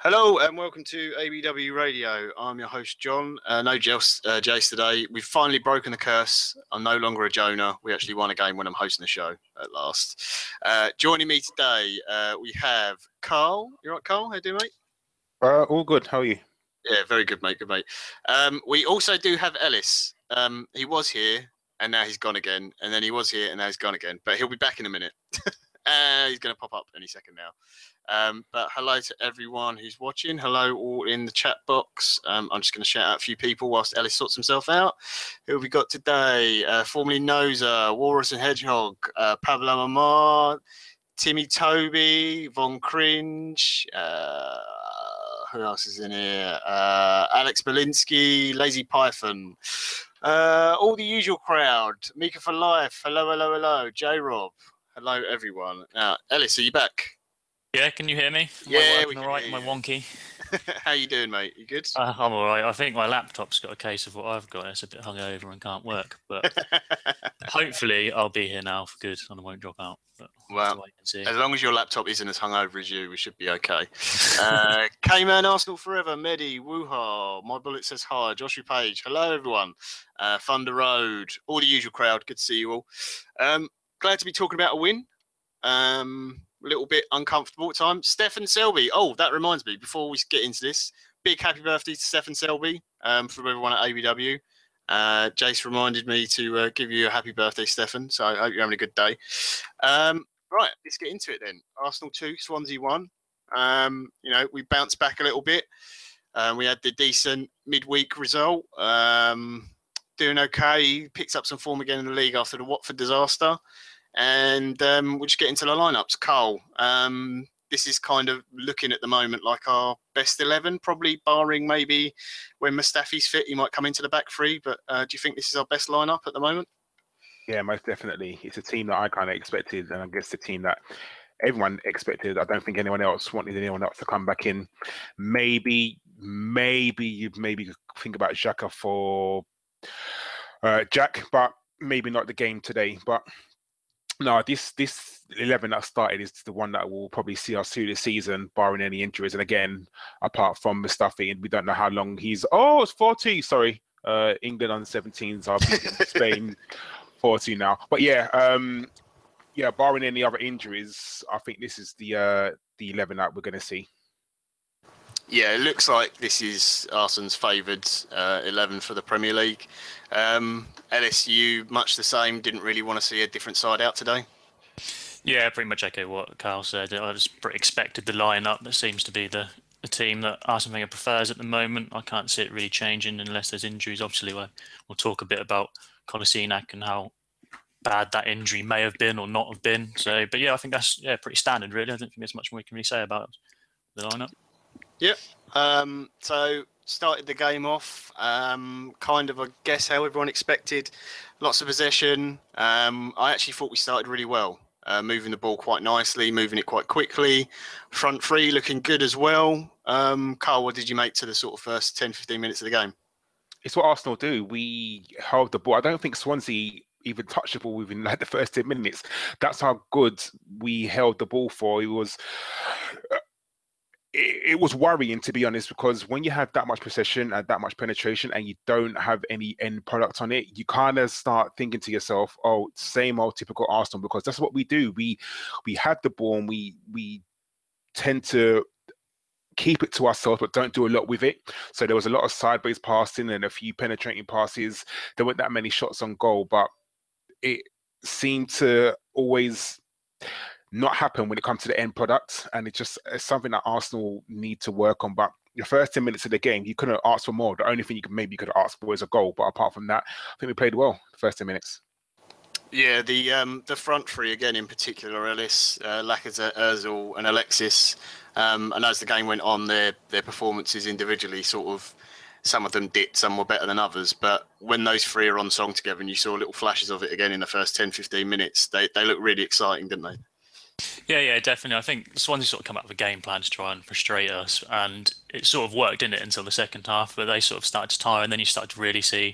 Hello and welcome to ABW Radio. I'm your host John. No Jace today. We've finally broken the curse. I'm no longer a Jonah. We actually won a game when I'm hosting the show at last. Joining me today, we have Carl. You right, Carl? How you doing, mate? All good. How are you? Yeah, very good, mate. Good, mate. We also do have Ellis. He was here and now he's gone again, and then he was here and now he's gone again. But he'll be back in a minute. He's going to pop up any second now. But hello to everyone who's watching. Hello all in the chat box. I'm just going to shout out a few people whilst Ellis sorts himself out. Who have we got today? Formerly Noza, Walrus and Hedgehog, Pablo Mamar, Timmy Toby, Von Cringe. Who else is in here? Alex Belinsky, Lazy Python. All the usual crowd. Mika for Life. Hello, hello, hello. J-Rob. Hello, everyone. Now, Ellis, are you back? Yeah, can you hear me? Yeah, we can all right? hear Am I you. wonky? How you doing, mate? You good? I'm all right. I think my laptop's got a case of what I've got. It's a bit hungover and can't work, but hopefully I'll be here now for good and I won't drop out. But we'll have to wait and see. As long as your laptop isn't as hungover as you, we should be okay. K-Man Arsenal Forever, Medi, Wuha, My Bullet Says Hi, Joshua Page, hello everyone. Thunder Road, all the usual crowd, good to see you all. Glad to be talking about a win. A little bit uncomfortable at times. Stefan Selby. Oh, that reminds me, before we get into this, big happy birthday to Stefan Selby from everyone at ABW. Jace reminded me to give you a happy birthday, Stefan. So I hope you're having a good day. Right, let's get into it then. Arsenal 2, Swansea 1. We bounced back a little bit. We had the decent midweek result. Doing okay. Picked up some form again in the league after the Watford disaster. And we'll just get into the lineups. Carl, this is kind of looking at the moment like our best 11, probably barring maybe when Mustafi's fit, he might come into the back three. But do you think this is our best lineup at the moment? Yeah, most definitely. It's a team that I kind of expected, and I guess the team that everyone expected. I don't think anyone else wanted anyone else to come back in. Maybe you think about Xhaka for Jack, but maybe not the game today. But no, this 11 that started is the one that will probably see us through the season, barring any injuries. And again, apart from Mustafi, and we don't know how long he's. Oh, it's 40. Sorry, England on 17s are beating Spain 40 now. But yeah, barring any other injuries, I think this is the 11 that we're going to see. Yeah, it looks like this is Arsenal's favoured 11 for the Premier League. LSU, much the same, didn't really want to see a different side out today. Yeah, pretty much echo what Carl said. I just expected the lineup that seems to be the team that Arsene Wenger prefers at the moment. I can't see it really changing unless there's injuries. Obviously, we'll talk a bit about Kolasinac and how bad that injury may have been or not have been. So, but yeah, I think that's pretty standard, really. I don't think there's much more we can really say about the lineup. Yep. So started the game off kind of, I guess, how everyone expected. Lots of possession. I actually thought we started really well, moving the ball quite nicely, moving it quite quickly. Front three looking good as well. Carl, what did you make to the sort of first 10, 15 minutes of the game? It's what Arsenal do. We held the ball. I don't think Swansea even touched the ball within like the first 10 minutes. That's how good we held the ball for. It was worrying, to be honest, because when you have that much possession and that much penetration and you don't have any end product on it, you kind of start thinking to yourself, oh, same old typical Arsenal, because that's what we do. We have the ball and we tend to keep it to ourselves, but don't do a lot with it. So there was a lot of sideways passing and a few penetrating passes. There weren't that many shots on goal, but it seemed to always not happen when it comes to the end product, and it's something that Arsenal need to work on. But your first 10 minutes of the game, you couldn't ask for more. The only thing you could have asked for is a goal, but apart from that, I think we played well the first 10 minutes. Yeah, the front three again in particular, Ellis, Lacazette, Ozil and Alexis, and as the game went on, their performances individually sort of, some of them dipped, some were better than others, but when those three are on song together and you saw little flashes of it again in the first 10, 15 minutes, they look really exciting, didn't they? Yeah, definitely. I think Swansea sort of come up with a game plan to try and frustrate us, and it sort of worked, didn't it, until the second half, where they sort of started to tire, and then you started to really see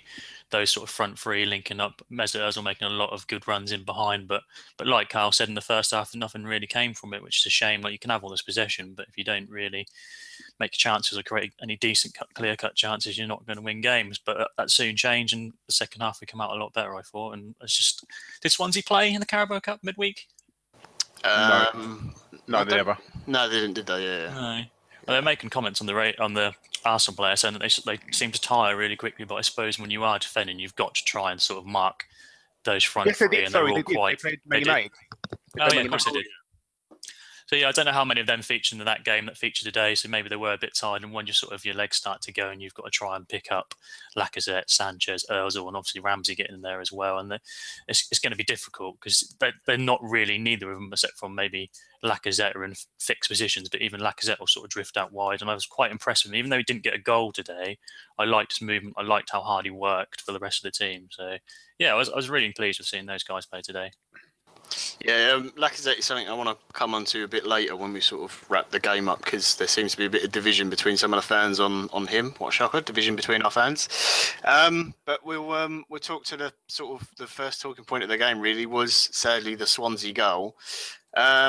those sort of front three linking up. Mesut Ozil making a lot of good runs in behind, but like Kyle said in the first half, nothing really came from it, which is a shame. Like, you can have all this possession, but if you don't really make chances or create any decent clear-cut chances, you're not going to win games. But that soon changed, and the second half we come out a lot better, I thought. And it's just, did Swansea play in the Carabao Cup midweek? No, I they never. No, they didn't, did they? Yeah. No. Well, they're making comments on the Arsenal player saying that they seem to tire really quickly. But I suppose when you are defending, you've got to try and sort of mark those front Yes, they three, did. and they're Sorry, all they did. quite. They played They Man did. United. Oh yeah, of course they did. So yeah, I don't know how many of them featured in that game that featured today. So maybe they were a bit tired, and when your legs start to go, and you've got to try and pick up Lacazette, Sanchez, Özil, and obviously Ramsey getting in there as well, and it's going to be difficult because they're not really, neither of them, except from maybe Lacazette, are in fixed positions. But even Lacazette will sort of drift out wide, and I was quite impressed with him. Even though he didn't get a goal today, I liked his movement. I liked how hard he worked for the rest of the team. So yeah, I was really pleased with seeing those guys play today. Yeah, Lacazette is something I want to come on to a bit later when we sort of wrap the game up, because there seems to be a bit of division between some of the fans on him. What a shocker, division between our fans. But we'll talk to the sort of the first talking point of the game. Really was sadly the Swansea goal. Yeah,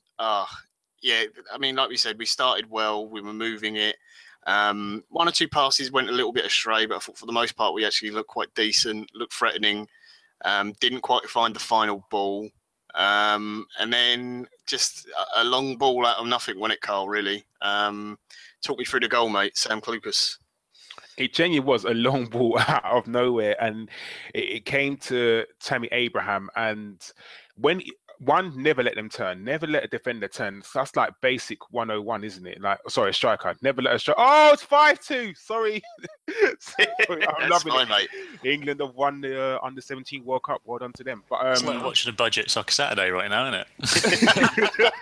I mean, like we said, we started well. We were moving it. One or two passes went a little bit astray, but I thought for the most part we actually looked quite decent, looked threatening. Didn't quite find the final ball. And then just a long ball out of nothing, wasn't it, Carl, really? Talk me through the goal, mate, Sam Clucas. It genuinely was a long ball out of nowhere, and it came to Tammy Abraham. And when never let them turn, never let a defender turn. So that's like basic 101, isn't it? Like, sorry, a striker, never let a striker. Oh, it's 5-2. Sorry. Sorry, I'm loving fine, it. mate. England have won the under-17 World Cup. Well done to them. But It's like watching a budget soccer Saturday right now, isn't it?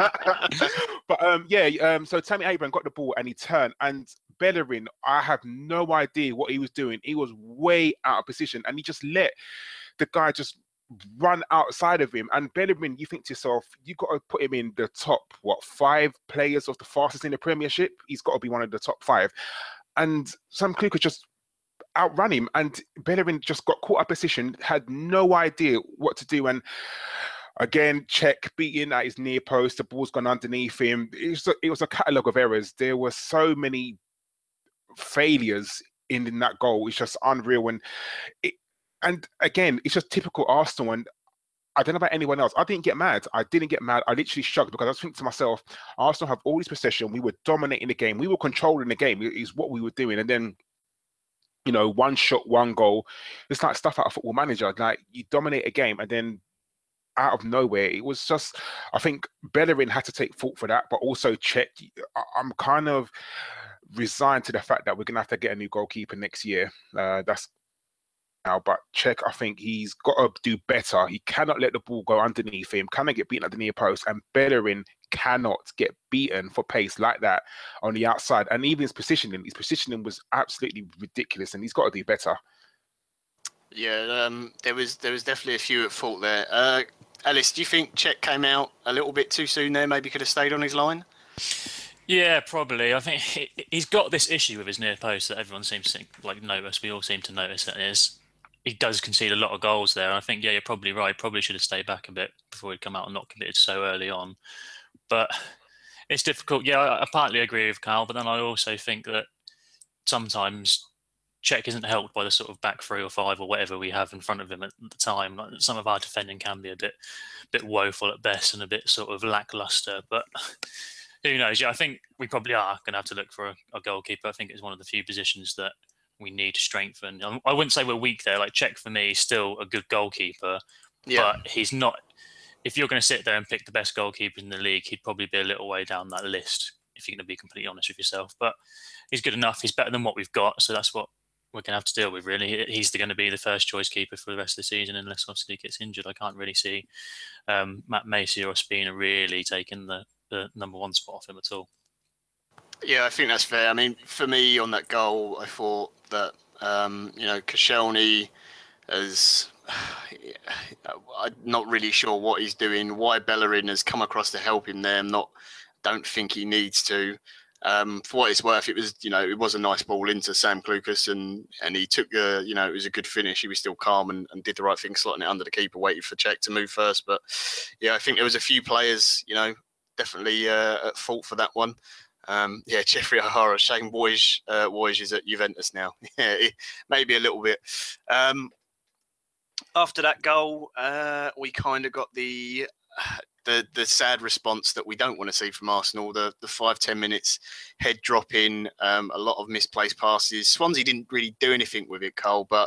But so Tammy Abraham got the ball and he turned, and Bellerin, I have no idea what he was doing. He was way out of position, and he just let the guy just run outside of him. And Bellerin, you think to yourself, you got to put him in the top 5 players of the fastest in the Premiership. He's got to be one of the top 5. And Sam Clucas just outran him, and Bellerin just got caught up position, had no idea what to do. And again, Cech beating at his near post, the ball's gone underneath him. It was a catalogue of errors. There were so many failures in that goal. It's just unreal. And again, it's just typical Arsenal. And I don't know about anyone else. I didn't get mad. I literally shrugged, because I was thinking to myself, Arsenal have all this possession. We were dominating the game. We were controlling the game. Is what we were doing. And then, one shot, one goal. It's like stuff out of Football Manager. Like, you dominate a game, and then out of nowhere, it was just, I think Bellerin had to take fault for that, but also Cech. I'm kind of resigned to the fact that we're going to have to get a new goalkeeper next year. That's now, but Cech, I think he's got to do better. He cannot let the ball go underneath him, cannot get beaten at the near post, and Bellerin cannot get beaten for pace like that on the outside. And even his positioning was absolutely ridiculous, and he's got to do better. Yeah, there was definitely a few at fault there. Alice, do you think Cech came out a little bit too soon there? Maybe could have stayed on his line? Yeah, probably. I think he's got this issue with his near post that everyone seems to notice. We all seem to notice that he does concede a lot of goals there. I think, yeah, you're probably right. Probably should have stayed back a bit before he'd come out and not committed so early on. But it's difficult. Yeah, I partly agree with Carl, but then I also think that sometimes Cech isn't helped by the sort of back 3 or 5 or whatever we have in front of him at the time. Like, some of our defending can be a bit woeful at best and a bit sort of lackluster. But who knows? Yeah, I think we probably are going to have to look for a goalkeeper. I think it's one of the few positions that we need to strengthen. I wouldn't say we're weak there. Like, Cech for me is still a good goalkeeper, but he's not. If you're going to sit there and pick the best goalkeepers in the league, he'd probably be a little way down that list, if you're going to be completely honest with yourself. But he's good enough. He's better than what we've got, so that's what we're going to have to deal with, really. He's going to be the first choice keeper for the rest of the season, unless obviously he gets injured. I can't really see Matt Macy or Ospina really taking the number 1 spot off him at all. Yeah, I think that's fair. I mean, for me on that goal, I thought that Koscielny has. I'm not really sure what he's doing. Why Bellerin has come across to help him there. Don't think he needs to. For what it's worth, it was it was a nice ball into Sam Clucas, and he took it was a good finish. He was still calm and did the right thing, slotting it under the keeper, waiting for Czech to move first. But yeah, I think there was a few players definitely at fault for that one. Jeffrey O'Hara, Shane Woj is at Juventus now. Yeah, maybe a little bit. After that goal, we kind of got the sad response that we don't want to see from Arsenal. The 5-10 minutes head dropping, a lot of misplaced passes. Swansea didn't really do anything with it, Cole, but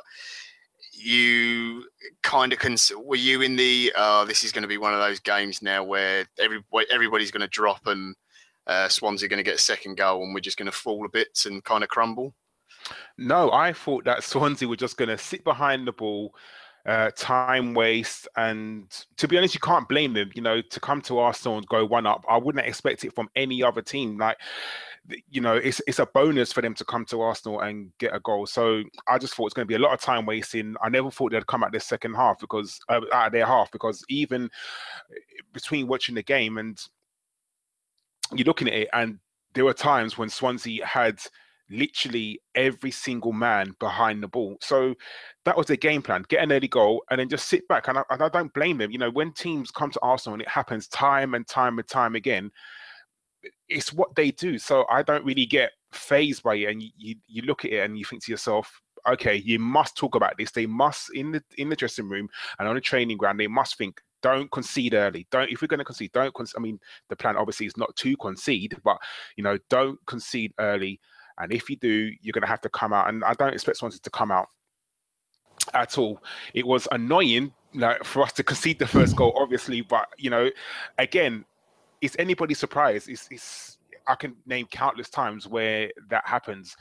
you kind of were you in the this is going to be one of those games now where everybody's going to drop and Swansea are going to get a second goal and we're just going to fall a bit and kind of crumble? No, I thought that Swansea were just going to sit behind the ball, time waste, and to be honest, you can't blame them. To come to Arsenal and go one up, I wouldn't expect it from any other team. Like, it's a bonus for them to come to Arsenal and get a goal. So I just thought it's going to be a lot of time wasting. I never thought they'd come out this second half because out of their half, because even between watching the game and you're looking at it, and there were times when Swansea had literally every single man behind the ball. So that was their game plan: get an early goal and then just sit back. And I don't blame them. When teams come to Arsenal and it happens time and time again, it's what they do. So I don't really get phased by it. And you look at it and you think to yourself, okay, you must talk about this. They must, in the dressing room and on the training ground, they must think, don't concede early. If we're going to concede, don't concede. I mean, the plan obviously is not to concede, but don't concede early. And if you do, you're going to have to come out. And I don't expect Swansea to come out at all. It was annoying for us to concede the first goal, obviously. But, again, is anybody surprised? I can name countless times where that happens.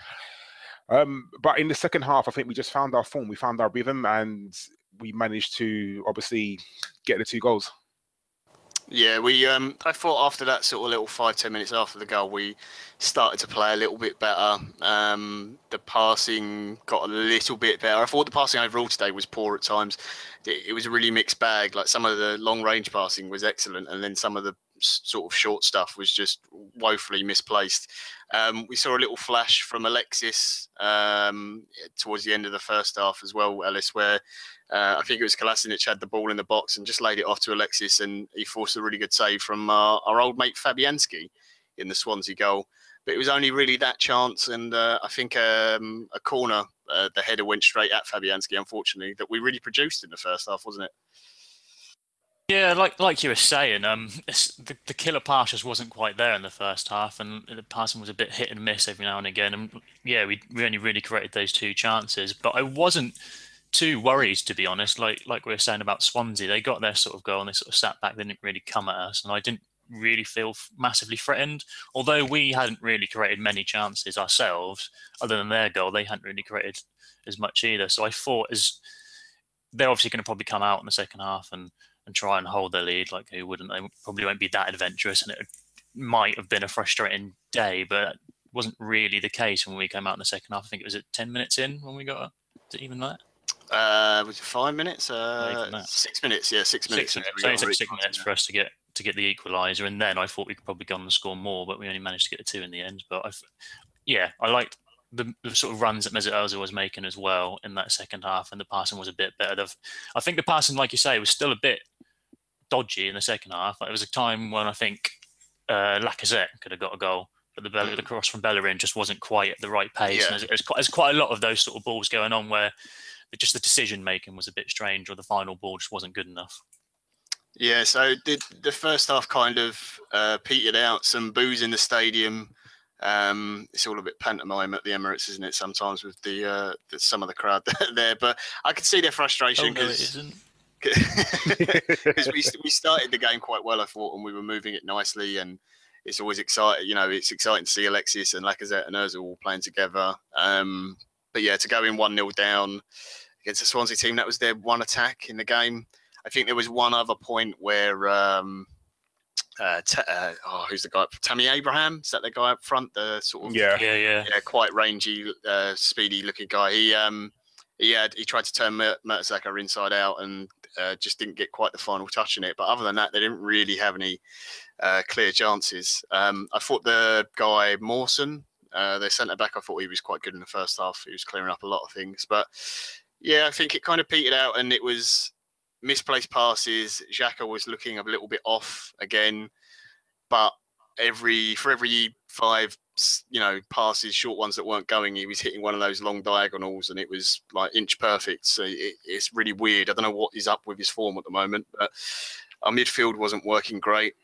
But in the second half, I think we just found our form. We found our rhythm and we managed to obviously get the 2 goals. Yeah, I thought after that sort of little 5-10 minutes after the goal, we started to play a little bit better. The passing got a little bit better. I thought the passing overall today was poor at times. It was a really mixed bag. Like, some of the long range passing was excellent, and then some of the sort of short stuff was just woefully misplaced. We saw a little flash from Alexis towards the end of the first half as well, Ellis, where I think it was Kolasinac had the ball in the box and just laid it off to Alexis, and he forced a really good save from our old mate Fabianski in the Swansea goal. But it was only really that chance, and I think a corner, the header went straight at Fabianski, unfortunately, that we really produced in the first half, wasn't it? Yeah, like you were saying, the killer pass just wasn't quite there in the first half, and the passing was a bit hit and miss every now and again. And yeah, we only really created those 2 chances, but I wasn't too worried, to be honest. Like we were saying about Swansea, they got their sort of goal and they sort of sat back. They didn't really come at us, and I didn't really feel massively threatened. Although we hadn't really created many chances ourselves, other than their goal, they hadn't really created as much either. So I thought, they're obviously going to probably come out in the second half and try and hold their lead. Like, who wouldn't? They probably won't be that adventurous, and it might have been a frustrating day, but it wasn't really the case when we came out in the second half. I think it was at 10 minutes in when we got it, even that. Was it 5 minutes? 6 minutes. Yeah, 6 minutes. So it took 6 minutes for us to get the equaliser, and then I thought we could probably go on and score more, but we only managed to get the 2 in the end. But I liked the sort of runs that Mesut Ozil was making as well in that second half, and the passing was a bit better. I think the passing, like you say, was still a bit dodgy in the second half. Like, there was a time when I think Lacazette could have got a goal, but the cross from Bellerin just wasn't quite at the right pace. Yeah. And there's quite a lot of those sort of balls going on where just the decision making was a bit strange, or the final ball just wasn't good enough. Yeah, so the first half kind of petered out. Some boos in the stadium. It's all a bit pantomime at the Emirates, isn't it? Sometimes with the some of the crowd there, but I could see their frustration because we started the game quite well, I thought, and we were moving it nicely, and it's always exciting. It's exciting to see Alexis and Lacazette and Ozil all playing together. But yeah, to go in 1-0 down against the Swansea team, that was their one attack in the game. I think there was one other point where who's the guy? Tammy Abraham, is that the guy up front? The sort of yeah, quite rangy, speedy looking guy. he tried to turn Mertesacker inside out and just didn't get quite the final touch in it. But other than that, they didn't really have any clear chances. I thought the guy Mawson, their centre back, I thought he was quite good in the first half. He was clearing up a lot of things. But yeah, I think it kind of petered out, and it was misplaced passes. Xhaka was looking a little bit off again, but for every 5 passes, short ones that weren't going, he was hitting one of those long diagonals, and it was like inch perfect. So it's really weird. I don't know what is up with his form at the moment, but our midfield wasn't working great.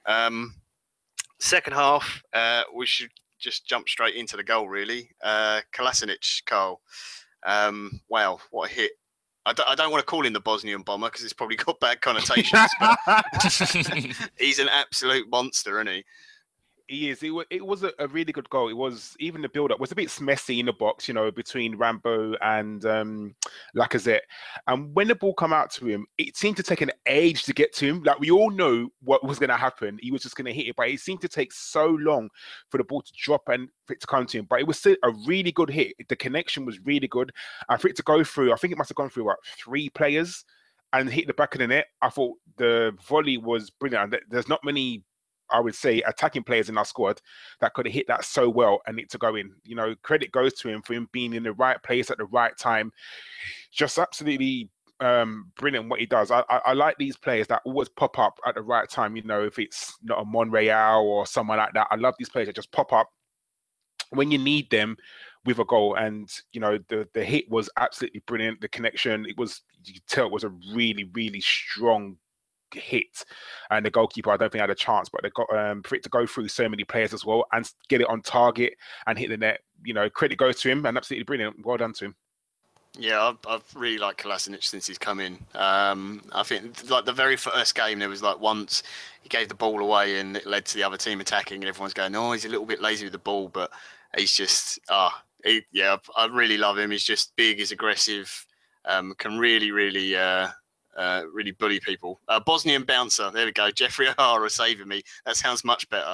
Second half, we should just jump straight into the goal, really. Kolasinac, Carl. Wow, what a hit. I don't want to call him the Bosnian bomber because it's probably got bad connotations, but he's an absolute monster, isn't he? He is. It was a really good goal. It was, even the build-up was a bit messy in the box, between Rambo and Lacazette. And when the ball come out to him, it seemed to take an age to get to him. Like, we all know what was going to happen. He was just going to hit it, but it seemed to take so long for the ball to drop and for it to come to him. But it was still a really good hit. The connection was really good. And for it to go through, I think it must have gone through, 3 players and hit the back of the net. I thought the volley was brilliant. There's not many, I would say, attacking players in our squad that could have hit that so well and it to go in. Credit goes to him for him being in the right place at the right time. Just absolutely brilliant what he does. I like these players that always pop up at the right time. If it's not a Monreal or someone like that, I love these players that just pop up when you need them with a goal. And the hit was absolutely brilliant. The connection, you could tell it was a really, really strong hit, and the goalkeeper, I don't think, had a chance, but they got for it to go through so many players as well and get it on target and hit the net. Credit goes to him, and absolutely brilliant. Well done to him. Yeah, I've really liked Kolasinac since he's come in. I think like the very first game, there was like once he gave the ball away and it led to the other team attacking, and everyone's going, "Oh, he's a little bit lazy with the ball," but he's just I really love him. He's just big, he's aggressive, can really, really. Really bully people. Bosnian bouncer. There we go. Jeffrey O'Hara saving me. That sounds much better.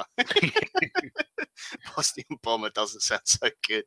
Bosnian bomber doesn't sound so good.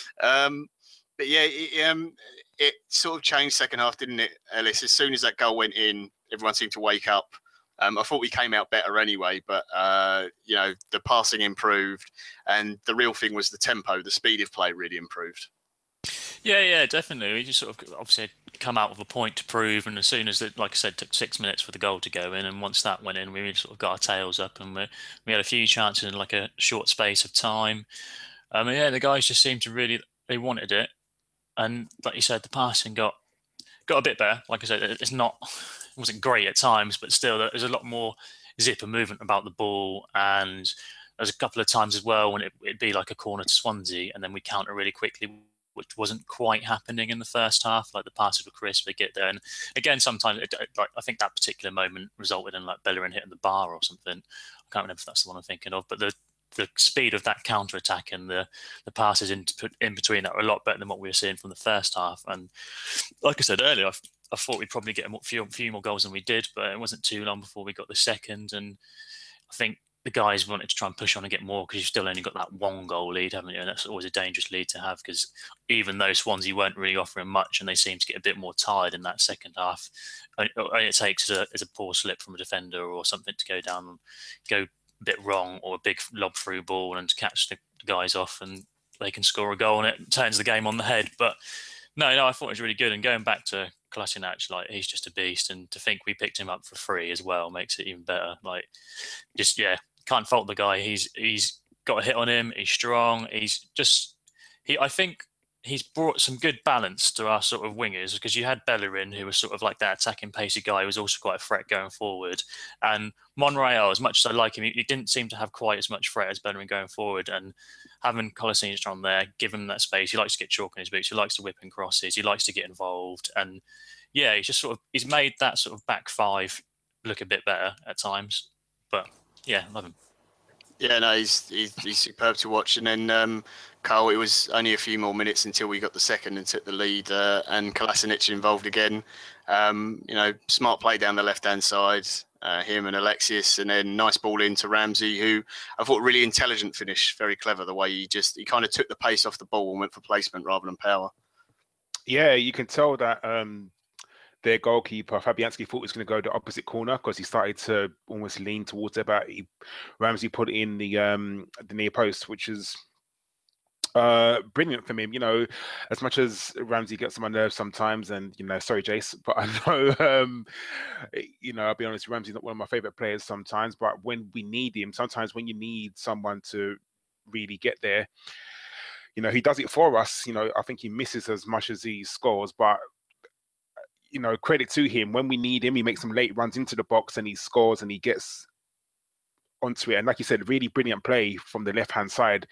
But yeah, it sort of changed second half, didn't it, Ellis? As soon as that goal went in, everyone seemed to wake up. I thought we came out better anyway, but the passing improved, and the real thing was the tempo, the speed of play really improved. Yeah, definitely. We just sort of obviously come out with a point to prove, and as soon as like I said, took 6 minutes for the goal to go in, and once that went in, we really sort of got our tails up, and we had a few chances in like a short space of time. The guys just seemed to they wanted it, and like you said, the passing got a bit better. Like I said, it wasn't great at times, but still, there's a lot more zip and movement about the ball, and there's a couple of times as well when it'd be like a corner to Swansea, and then we counter really quickly, which wasn't quite happening in the first half. Like the passes were crisp, they get there, and again, sometimes I think that particular moment resulted in like Bellerin hitting the bar or something. I can't remember if that's the one I'm thinking of, but the speed of that counter attack and the passes in between that were a lot better than what we were seeing from the first half. And like I said earlier, I thought we'd probably get a few more goals than we did, but it wasn't too long before we got the second. And I think the guys wanted to try and push on and get more because you've still only got that 1 goal lead, haven't you? And that's always a dangerous lead to have, because even though Swansea weren't really offering much and they seemed to get a bit more tired in that second half, all it takes is a poor slip from a defender or something to go a bit wrong, or a big lob through ball and to catch the guys off, and they can score a goal and it turns the game on the head. But no, I thought it was really good. And going back to Kolasinac, like, he's just a beast, and to think we picked him up for free as well makes it even better. Like, just can't fault the guy. He's got a hit on him. He's strong. I think he's brought some good balance to our sort of wingers, because you had Bellerin, who was sort of like that attacking pacey guy who was also quite a threat going forward. And Monreal, as much as I like him, he didn't seem to have quite as much threat as Bellerin going forward. And having Kolasinac on there, give him that space. He likes to get chalk in his boots. He likes to whip in crosses. He likes to get involved. And yeah, he's made that sort of back five look a bit better at times. But yeah, love him. Yeah, no, he's superb to watch. And then Carl, it was only a few more minutes until we got the second and took the lead, and Kolasinac involved again. Smart play down the left-hand side, him and Alexis, and then nice ball into Ramsey, who I thought really intelligent finish, very clever the way he kind of took the pace off the ball and went for placement rather than power. Yeah, you can tell that their goalkeeper Fabianski thought he was going to go the opposite corner because he started to almost lean towards it, but Ramsey put it in the near post, which is brilliant from him. You know, as much as Ramsey gets on my nerves sometimes, and you know, sorry, Jace, but I know, you know, I'll be honest, Ramsey's not one of my favorite players sometimes. But when we need him, sometimes when you need someone to really get there, you know, he does it for us. You know, I think he misses as much as he scores, but you know, credit to him. When we need him, he makes some late runs into the box and he scores and he gets onto it. And like you said, really brilliant play from the left-hand side.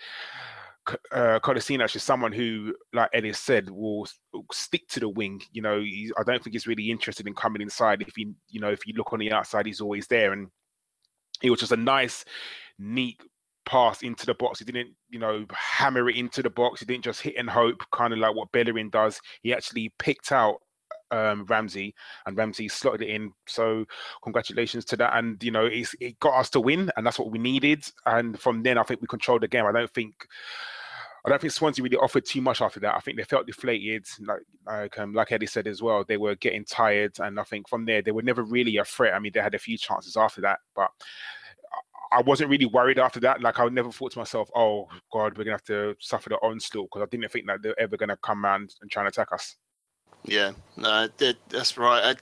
Kolasinac is someone who, like Ellis said, will stick to the wing. You know, I don't think he's really interested in coming inside. If you know, if you look on the outside, he's always there. And it was just a nice, neat pass into the box. He didn't, you know, hammer it into the box. He didn't just hit and hope, kind of like what Bellerin does. He actually picked out Ramsey, and Ramsey slotted it in. So congratulations to that. And you know, it got us to win, and that's what we needed. And from then, I think we controlled the game. I don't think Swansea really offered too much after that. I think they felt deflated, like Eddie said as well. They were getting tired, and I think from there they were never really a threat. I mean, they had a few chances after that, but I wasn't really worried after that. Like, I never thought to myself, "Oh God, we're gonna have to suffer the onslaught," because I didn't think that they're ever gonna come around and try and attack us. Yeah, no, that's right.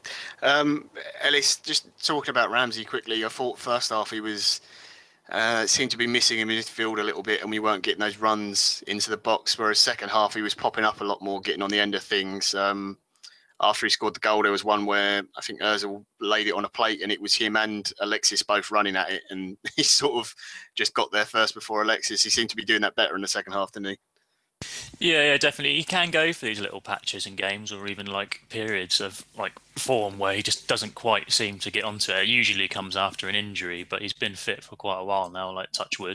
Ellis, just talking about Ramsey quickly, I thought first half he was seemed to be missing in midfield a little bit, and we weren't getting those runs into the box. Whereas second half he was popping up a lot more, getting on the end of things. After he scored the goal, there was one where I think Ozil laid it on a plate, and it was him and Alexis both running at it, and he sort of just got there first before Alexis. He seemed to be doing that better in the second half, didn't he? Yeah, definitely. He can go for these little patches in games, or even like periods of like form where he just doesn't quite seem to get onto it. It usually comes after an injury, but he's been fit for quite a while now, like touch wood.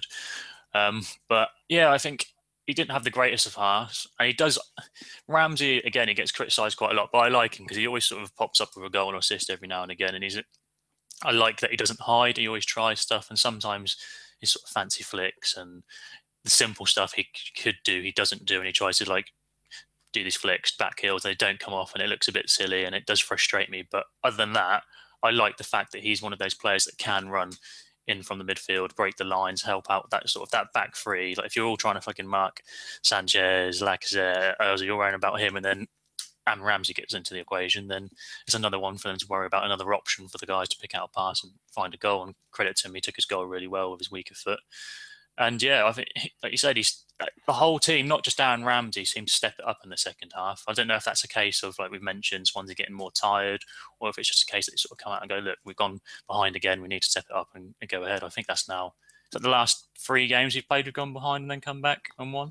But yeah, I think he didn't have the greatest of hearts, and he does. Ramsey again, he gets criticised quite a lot, but I like him because he always sort of pops up with a goal or assist every now and again, and I like that he doesn't hide. He always tries stuff, and sometimes his sort of fancy flicks and the simple stuff he could do, he doesn't do, and he tries to like do these flicks, back heels, they don't come off, and it looks a bit silly, and it does frustrate me. But other than that, I like the fact that he's one of those players that can run in from the midfield, break the lines, help out that sort of that back three. Like if you're all trying to fucking mark Sanchez, Lacazette, you're worrying about him, and then Ramsey gets into the equation, then it's another one for them to worry about, another option for the guys to pick out a pass and find a goal. And credit to him, he took his goal really well with his weaker foot. And yeah, I think, like you said, he's the whole team, not just Aaron Ramsey, seemed to step it up in the second half. I don't know if that's a case of, like we've mentioned, Swansea getting more tired, or if it's just a case that they sort of come out and go, look, we've gone behind again, we need to step it up and go ahead. I think that's now, is that the last 3 games you've played, we've gone behind and then come back and won?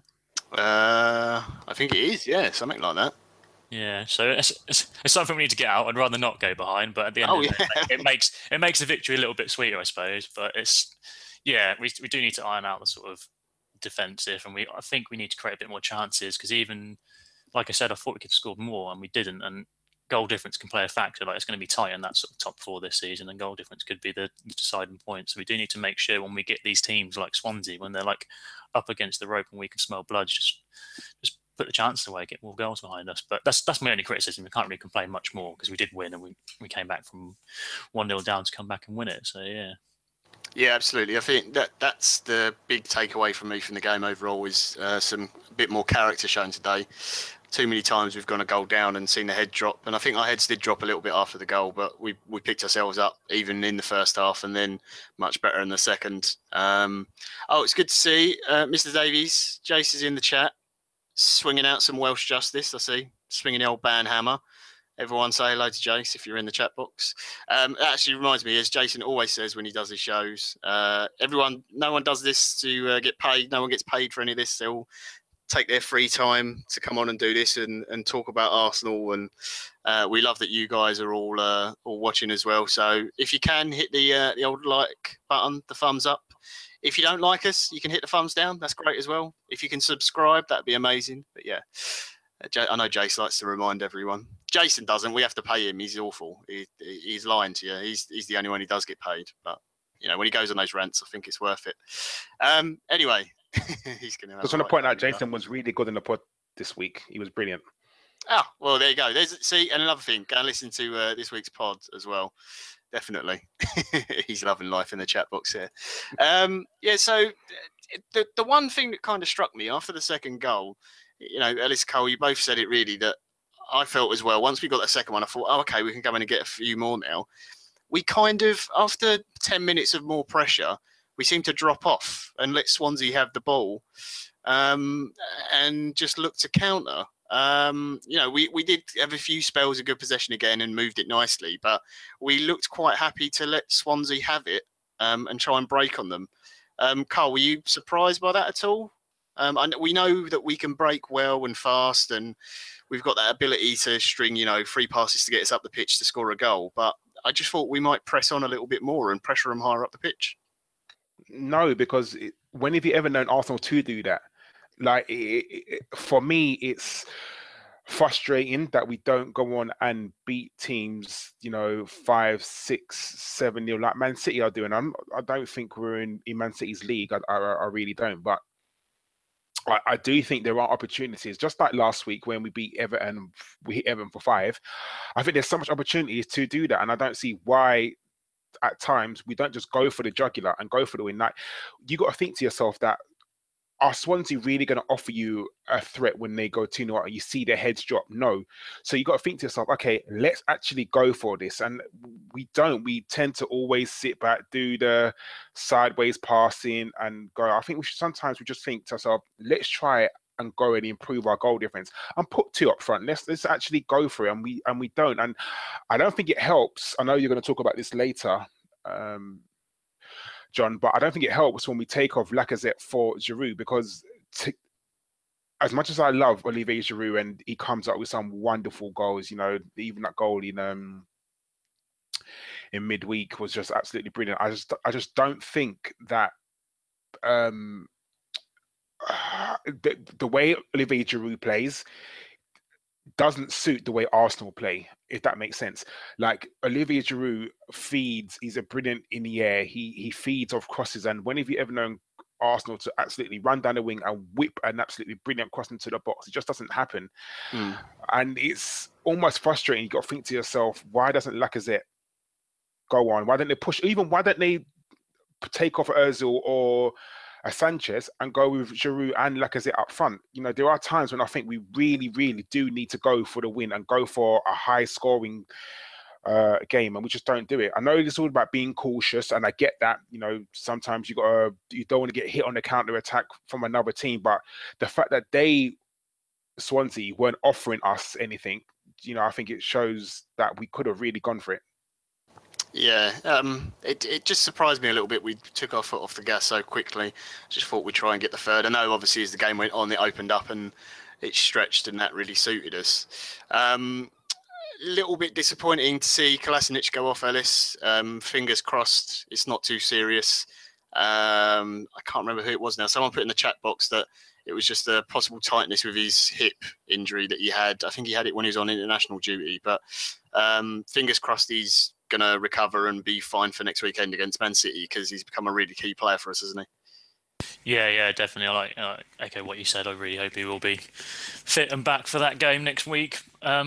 I think it is, yeah, something like that. Yeah, so it's something we need to get out. I'd rather not go behind, but at the end of the day, it makes the victory a little bit sweeter, I suppose. But we do need to iron out the sort of defensive, and I think we need to create a bit more chances, because even like I said, I thought we could have scored more and we didn't, and goal difference can play a factor. Like, it's going to be tight in that sort of top 4 this season, and goal difference could be the deciding point. So we do need to make sure when we get these teams like Swansea, when they're like up against the rope and we can smell blood, just put the chances away, get more goals behind us. But that's my only criticism. We can't really complain much more, because we did win, and we came back from 1-0 down to come back and win it. So yeah. Yeah, absolutely. I think that's the big takeaway from me from the game overall, is some bit more character shown today. Too many times we've gone a goal down and seen the head drop, and I think our heads did drop a little bit after the goal, but we picked ourselves up even in the first half, and then much better in the second. It's good to see Mr. Davies. Jace is in the chat, swinging out some Welsh justice. I see, swinging the old ban hammer. Everyone say hello to Jace if you're in the chat box. That actually reminds me, as Jason always says when he does his shows, no one does this to get paid. No one gets paid for any of this. They all take their free time to come on and do this and talk about Arsenal. And we love that you guys are all watching as well. So if you can, hit the old like button, the thumbs up. If you don't like us, you can hit the thumbs down. That's great as well. If you can subscribe, that'd be amazing. But yeah, I know Jace likes to remind everyone. Jason doesn't. We have to pay him. He's awful. He's lying to you. He's the only one who does get paid. But you know, when he goes on those rants, I think it's worth it. Anyway, he's going to. I just want to point out, Jason was really good in the pod this week. He was brilliant. Oh, well, there you go. See, and another thing, go and listen to this week's pod as well. Definitely. He's loving life in the chat box here. Yeah, so the one thing that kind of struck me after the second goal, Ellis, Cole, you both said it really, that I felt as well. Once we got that second one, I thought, oh, okay, we can go in and get a few more now. We kind of, after 10 minutes of more pressure, we seem to drop off and let Swansea have the ball and just look to counter. We did have a few spells of good possession again and moved it nicely, but we looked quite happy to let Swansea have it and try and break on them. Carl, were you surprised by that at all? And we know that we can break well and fast, and we've got that ability to string, 3 passes to get us up the pitch to score a goal. But I just thought we might press on a little bit more and pressure them higher up the pitch. No, because when have you ever known Arsenal to do that? Like, for me, it's frustrating that we don't go on and beat teams, 5, 6, 7-0 like Man City are doing. I don't think we're in Man City's league. I really don't. But I do think there are opportunities, just like last week when we beat Everton, we hit Everton for 5. I think there's so much opportunities to do that, and I don't see why at times we don't just go for the jugular and go for the win. Like, you got to think to yourself that, are Swansea really going to offer you a threat when they go 2-0 and you see their heads drop? No. So you got to think to yourself, okay, let's actually go for this. And we don't. We tend to always sit back, do the sideways passing and go. I think sometimes we just think to ourselves, let's try and go and improve our goal difference and put 2 up front. Let's actually go for it. And we don't. And I don't think it helps. I know you're going to talk about this later, John, but I don't think it helps when we take off Lacazette for Giroud, because as much as I love Olivier Giroud and he comes up with some wonderful goals, even that goal in midweek was just absolutely brilliant. I just don't think that the way Olivier Giroud plays doesn't suit the way Arsenal play, if that makes sense. Like, Olivier Giroud he's a brilliant in the air. He feeds off crosses, and when have you ever known Arsenal to absolutely run down the wing and whip an absolutely brilliant cross into the box? It just doesn't happen. And it's almost frustrating. You got to think to yourself, why doesn't Lacazette go on? Why don't they push? Why don't they take off Ozil or Sanchez and go with Giroud and Lacazette up front? There are times when I think we really, really do need to go for the win and go for a high-scoring game, and we just don't do it. I know it's all about being cautious, and I get that. Sometimes you don't want to get hit on the counter attack from another team, but the fact that Swansea weren't offering us anything, I think it shows that we could have really gone for it. Yeah, it just surprised me a little bit. We took our foot off the gas so quickly. Just thought we'd try and get the third. I know, obviously, as the game went on, it opened up and it stretched, and that really suited us. Little bit disappointing to see Kolasinac go off, Ellis. Fingers crossed it's not too serious. I can't remember who it was now. Someone put in the chat box that it was just a possible tightness with his hip injury that he had. I think he had it when he was on international duty, but fingers crossed he's going to recover and be fine for next weekend against Man City, because he's become a really key player for us, hasn't he? Yeah, definitely. I echo what you said. I really hope he will be fit and back for that game next week.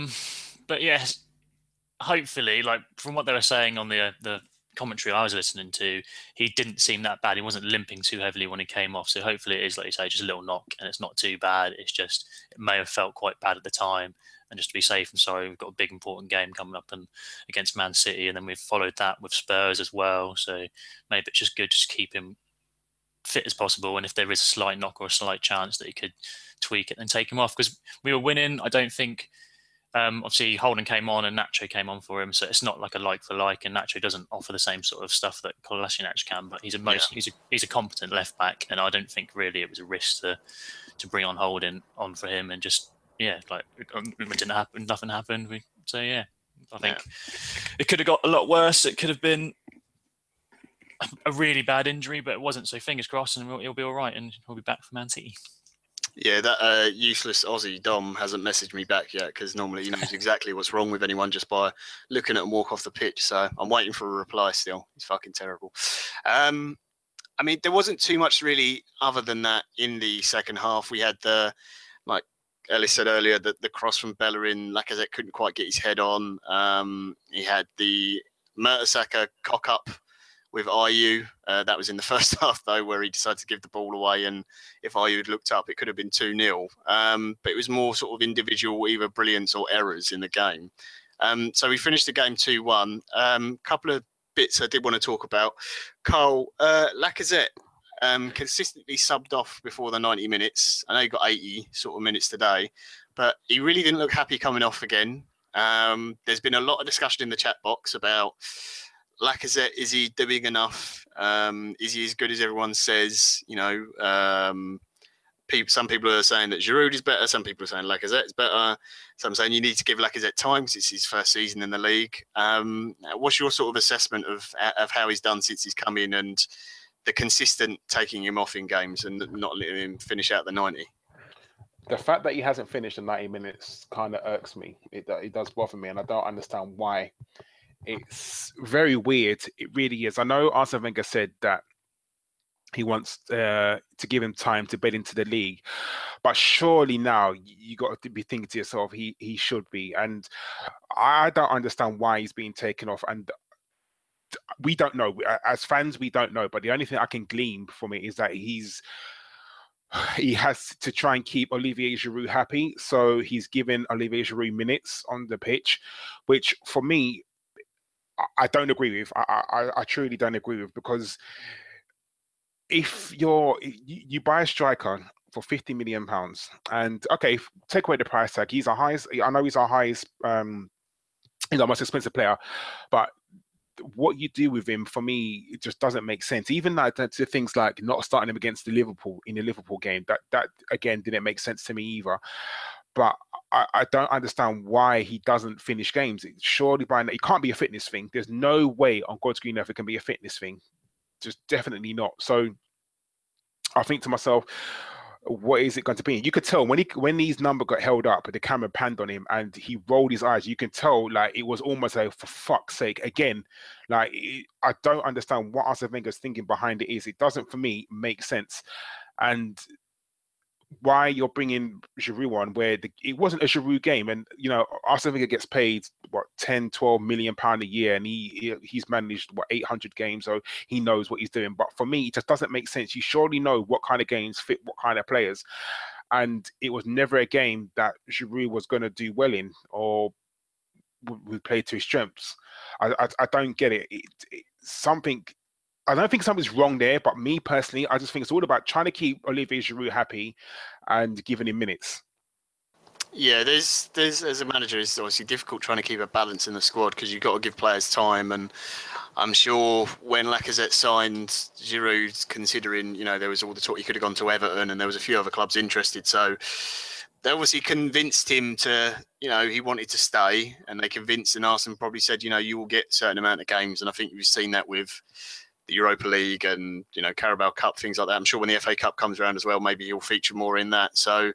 But yes, hopefully, like from what they were saying on the commentary I was listening to, he didn't seem that bad. He wasn't limping too heavily when he came off. So hopefully it is, like you say, just a little knock and it's not too bad. It's just, it may have felt quite bad at the time. And just to be safe and sorry, we've got a big important game coming up and against Man City, and then we've followed that with Spurs as well. So maybe it's just good to just keep him fit as possible. And if there is a slight knock or a slight chance that he could tweak it and take him off, because we were winning. I don't think, obviously Holden came on and Nacho came on for him, so it's not like a like for like. And Nacho doesn't offer the same sort of stuff that Kolasinac can, but he's a competent left back, and I don't think really it was a risk to bring on Holden on for him and just. Yeah, like it didn't happen. Nothing happened. I think it could have got a lot worse. It could have been a really bad injury, but it wasn't. So fingers crossed, and he'll be all right, and he'll be back for Man City. Yeah, that useless Aussie Dom hasn't messaged me back yet, because normally he knows exactly what's wrong with anyone just by looking at him walk off the pitch. So I'm waiting for a reply still. He's fucking terrible. I mean, there wasn't too much really other than that in the second half. We had Ellis said earlier that the cross from Bellerin, Lacazette couldn't quite get his head on. He had the Mertesacker cock up with Ayew. That was in the first half, though, where he decided to give the ball away. And if Ayew had looked up, it could have been 2-0. But it was more sort of individual, either brilliance or errors in the game. So we finished the game 2-1. Couple of bits I did want to talk about. Carl, Lacazette consistently subbed off before the 90 minutes. I know he got 80 sort of minutes today, but he really didn't look happy coming off again. There's been a lot of discussion in the chat box about Lacazette. Is he doing enough? Is he as good as everyone says? Some people are saying that Giroud is better. Some people are saying Lacazette is better. Some saying you need to give Lacazette time because it's his first season in the league. What's your sort of assessment of how he's done since he's come in and the consistent taking him off in games and not letting him finish out the 90? The fact that he hasn't finished the 90 minutes kind of irks me. It does bother me, and I don't understand why. It's very weird. It really is. I know Arsene Wenger said that he wants to give him time to bed into the league, but surely now you got to be thinking to yourself, he should be. And I don't understand why he's being taken off. And we don't know. As fans, we don't know. But the only thing I can glean from it is that he has to try and keep Olivier Giroud happy. So he's given Olivier Giroud minutes on the pitch, which for me, I don't agree with. I truly don't agree with, because if you buy a striker for £50 million, and okay, take away the price tag, he's our highest. I know he's our highest. He's our most expensive player, but what you do with him, for me, it just doesn't make sense. Even like to things like not starting him against the Liverpool in the Liverpool game, that again didn't make sense to me either. But I don't understand why he doesn't finish games. Surely by now, it can't be a fitness thing. There's no way on God's green earth it can be a fitness thing. Just definitely not. So I think to myself, what is it going to be? You could tell when his number got held up, the camera panned on him and he rolled his eyes. You can tell, like, it was almost like, for fuck's sake, again. Like, I don't understand what Arsene Wenger's thinking behind it is. It doesn't, for me, make sense. And why you're bringing Giroud on where it wasn't a Giroud game, and Arsene Wenger gets paid 10-12 million pound a year, and he's managed 800 games, so he knows what he's doing. But for me, it just doesn't make sense. You surely know what kind of games fit what kind of players, and it was never a game that Giroud was going to do well in or would play to his strengths. I don't get it. I don't think something's wrong there, but me personally, I just think it's all about trying to keep Olivier Giroud happy and giving him minutes. Yeah, there's as a manager, it's obviously difficult trying to keep a balance in the squad because you've got to give players time. And I'm sure when Lacazette signed, Giroud, considering there was all the talk he could have gone to Everton, and there was a few other clubs interested, so they obviously convinced him to, he wanted to stay, and they convinced, and Arsenal probably said, you will get a certain amount of games, and I think we've seen that with the Europa League and Carabao Cup, things like that. I'm sure when the FA Cup comes around as well, maybe he'll feature more in that. So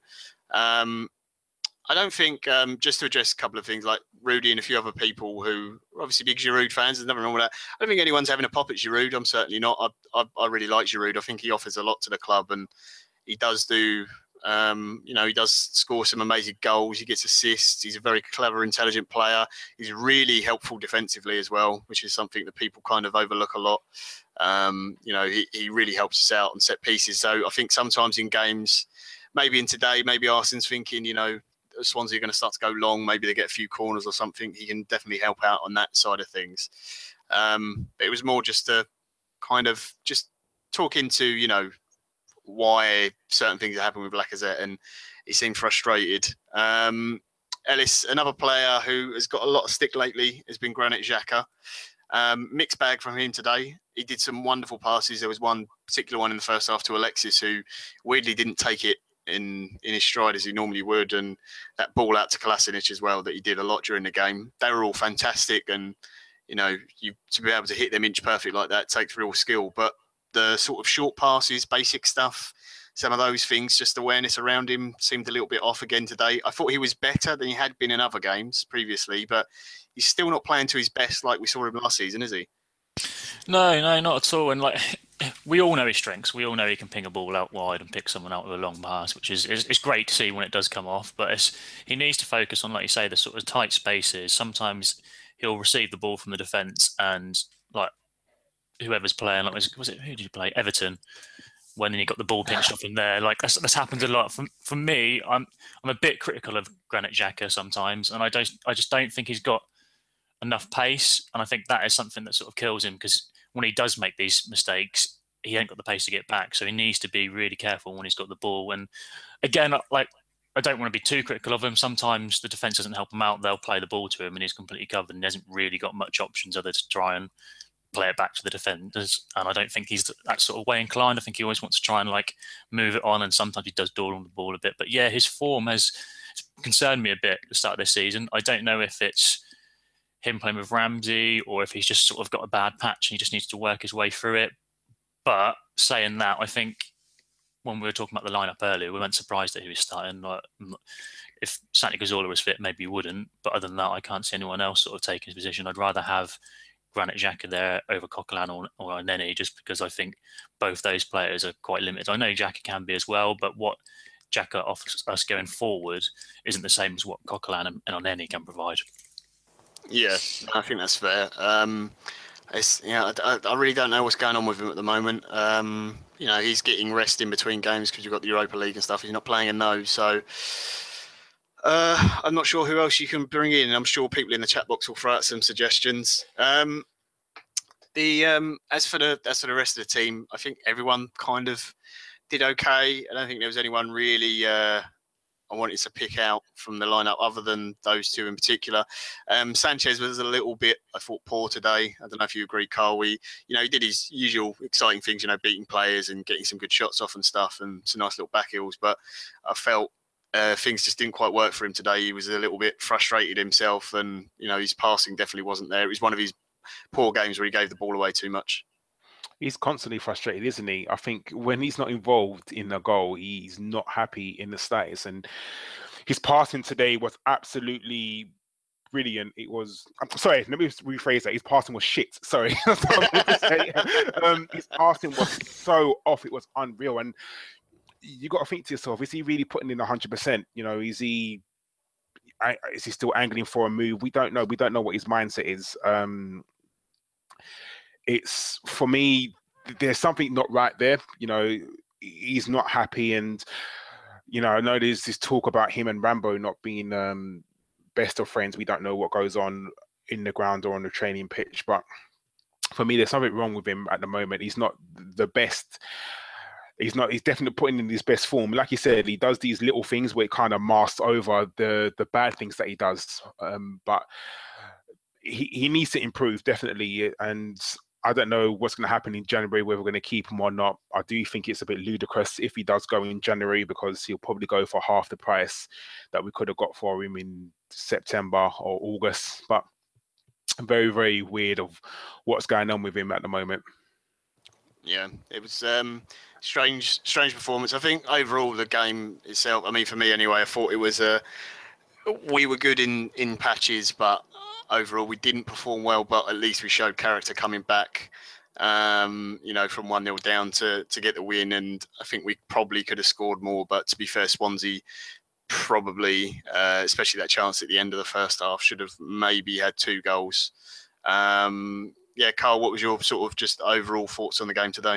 I don't think, just to address a couple of things like Rudy and a few other people who are obviously big Giroud fans, there's nothing wrong with that. I don't think anyone's having a pop at Giroud. I'm certainly not. I really like Giroud. I think he offers a lot to the club, and he does do. He does score some amazing goals. He gets assists. He's a very clever, intelligent player. He's really helpful defensively as well, which is something that people kind of overlook a lot. He really helps us out on set pieces. So I think sometimes in games, maybe in today, maybe Arsene's thinking, Swansea are going to start to go long. Maybe they get a few corners or something. He can definitely help out on that side of things. But it was more just to kind of just talk into, why certain things are happening with Lacazette, and he seemed frustrated. Ellis, another player who has got a lot of stick lately, has been Granit Xhaka. Mixed bag from him today. He did some wonderful passes. There was one particular one in the first half to Alexis, who weirdly didn't take it in his stride as he normally would, and that ball out to Kolasinac as well that he did a lot during the game. They were all fantastic, and to be able to hit them inch perfect like that takes real skill. But the sort of short passes, basic stuff, some of those things, just awareness around him seemed a little bit off again today. I thought he was better than he had been in other games previously, but he's still not playing to his best like we saw him last season, is he? No, not at all. And we all know his strengths. We all know he can ping a ball out wide and pick someone out with a long pass, which is it's great to see when it does come off. But he needs to focus on, like you say, the sort of tight spaces. Sometimes he'll receive the ball from the defence and like whoever's playing, like was it who did you play? Everton. When he got the ball pinched off him there, like that's happened a lot. For me, I'm a bit critical of Granit Xhaka sometimes, and I just don't think he's got enough pace, and I think that is something that sort of kills him because when he does make these mistakes, he ain't got the pace to get back. So he needs to be really careful when he's got the ball. And again, like I don't want to be too critical of him. Sometimes the defense doesn't help him out; they'll play the ball to him, and he's completely covered and he hasn't really got much options other to try and play it back to the defenders. And I don't think he's that sort of way inclined. I think he always wants to try and like move it on, and sometimes he does dawdle on the ball a bit. But yeah, his form has concerned me a bit at the start of this season. I don't know if it's him playing with Ramsey or if he's just sort of got a bad patch and he just needs to work his way through it. But saying that, I think when we were talking about the lineup earlier, we weren't surprised that he was starting. Like, if Santi Cazorla was fit, maybe he wouldn't. But other than that, I can't see anyone else sort of taking his position. I'd rather have Granit Xhaka there over Coquelin or Neni, just because I think both those players are quite limited. I know Xhaka can be as well, but what Xhaka offers us going forward isn't the same as what Coquelin and Neni can provide. Yeah, I think that's fair. I really don't know what's going on with him at the moment. He's getting rest in between games because you've got the Europa League and stuff. He's not playing in those, so I'm not sure who else you can bring in. I'm sure people in the chat box will throw out some suggestions. As for the rest of the team, I think everyone kind of did okay. I don't think there was anyone really I wanted to pick out from the lineup other than those two in particular. Sanchez was a little bit, I thought, poor today. I don't know if you agree, Carl. He did his usual exciting things, beating players and getting some good shots off and stuff and some nice little back heels. But I felt things just didn't quite work for him today. He was a little bit frustrated himself and, his passing definitely wasn't there. It was one of his poor games where he gave the ball away too much. He's constantly frustrated, isn't he? I think when he's not involved in the goal, he's not happy in the status. And his passing today was absolutely brilliant. It was, I'm sorry, let me rephrase that. His passing was shit. Sorry. His passing was so off. It was unreal. And you got to think to yourself, is he really putting in 100%? Is he still angling for a move? We don't know. We don't know what his mindset is. It's, for me, there's something not right there. He's not happy. And, I know there's this talk about him and Rambo not being best of friends. We don't know what goes on in the ground or on the training pitch. But for me, there's something wrong with him at the moment. He's not the best. He's definitely putting in his best form. Like you said, he does these little things where it kind of masks over the bad things that he does. But he needs to improve, definitely. And I don't know what's going to happen in January, whether we're going to keep him or not. I do think it's a bit ludicrous if he does go in January, because he'll probably go for half the price that we could have got for him in September or August. But very, very weird of what's going on with him at the moment. Yeah, it was strange performance. I think overall the game itself, I mean, for me anyway, I thought it was we were good in patches, but overall we didn't perform well, but at least we showed character coming back, from 1-0 down to get the win. And I think we probably could have scored more, but to be fair, Swansea probably, especially that chance at the end of the first half, should have maybe had 2 goals. Yeah, Carl, what was your sort of just overall thoughts on the game today?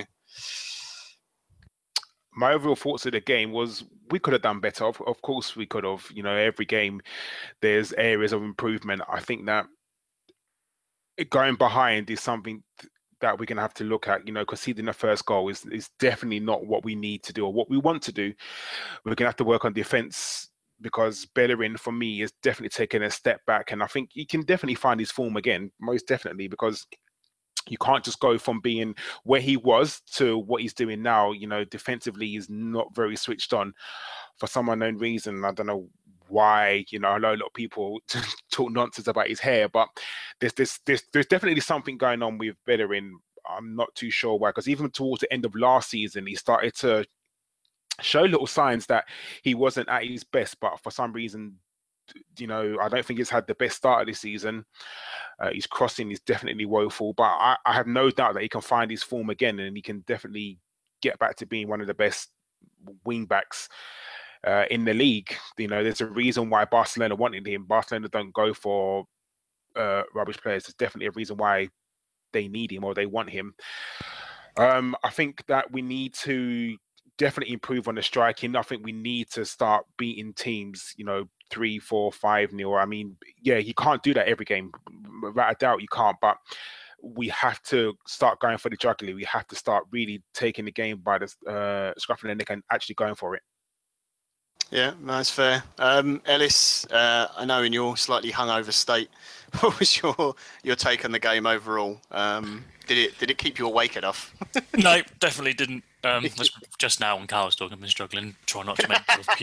My overall thoughts of the game was we could have done better. Of course we could have. Every game there's areas of improvement. I think that going behind is something that we're going to have to look at. Conceding the first goal is definitely not what we need to do or what we want to do. We're going to have to work on defense, because Bellerin, for me, is definitely taking a step back. And I think he can definitely find his form again, most definitely, because you can't just go from being where he was to what he's doing now. Defensively, he's not very switched on for some unknown reason. I don't know why. I know a lot of people talk nonsense about his hair, but there's definitely something going on with Bellerin. I'm not too sure why, because even towards the end of last season, he started to show little signs that he wasn't at his best, but for some reason I don't think he's had the best start of this season. His crossing is definitely woeful, but I have no doubt that he can find his form again, and he can definitely get back to being one of the best wing backs in the league. There's a reason why Barcelona wanted him. Barcelona don't go for rubbish players. There's definitely a reason why they need him or they want him. I think that we need to definitely improve on the striking. I think we need to start beating teams, 3, 4, 5-0. I mean, yeah, you can't do that every game. Without a doubt, you can't. But we have to start going for the jugular. We have to start really taking the game by the scruff of the neck and actually going for it. Yeah, that's fair. Ellis, I know in your slightly hungover state, what was your take on the game overall? Did it keep you awake enough? No, definitely didn't. Just now when Carl was talking, I've been struggling, trying not to make myself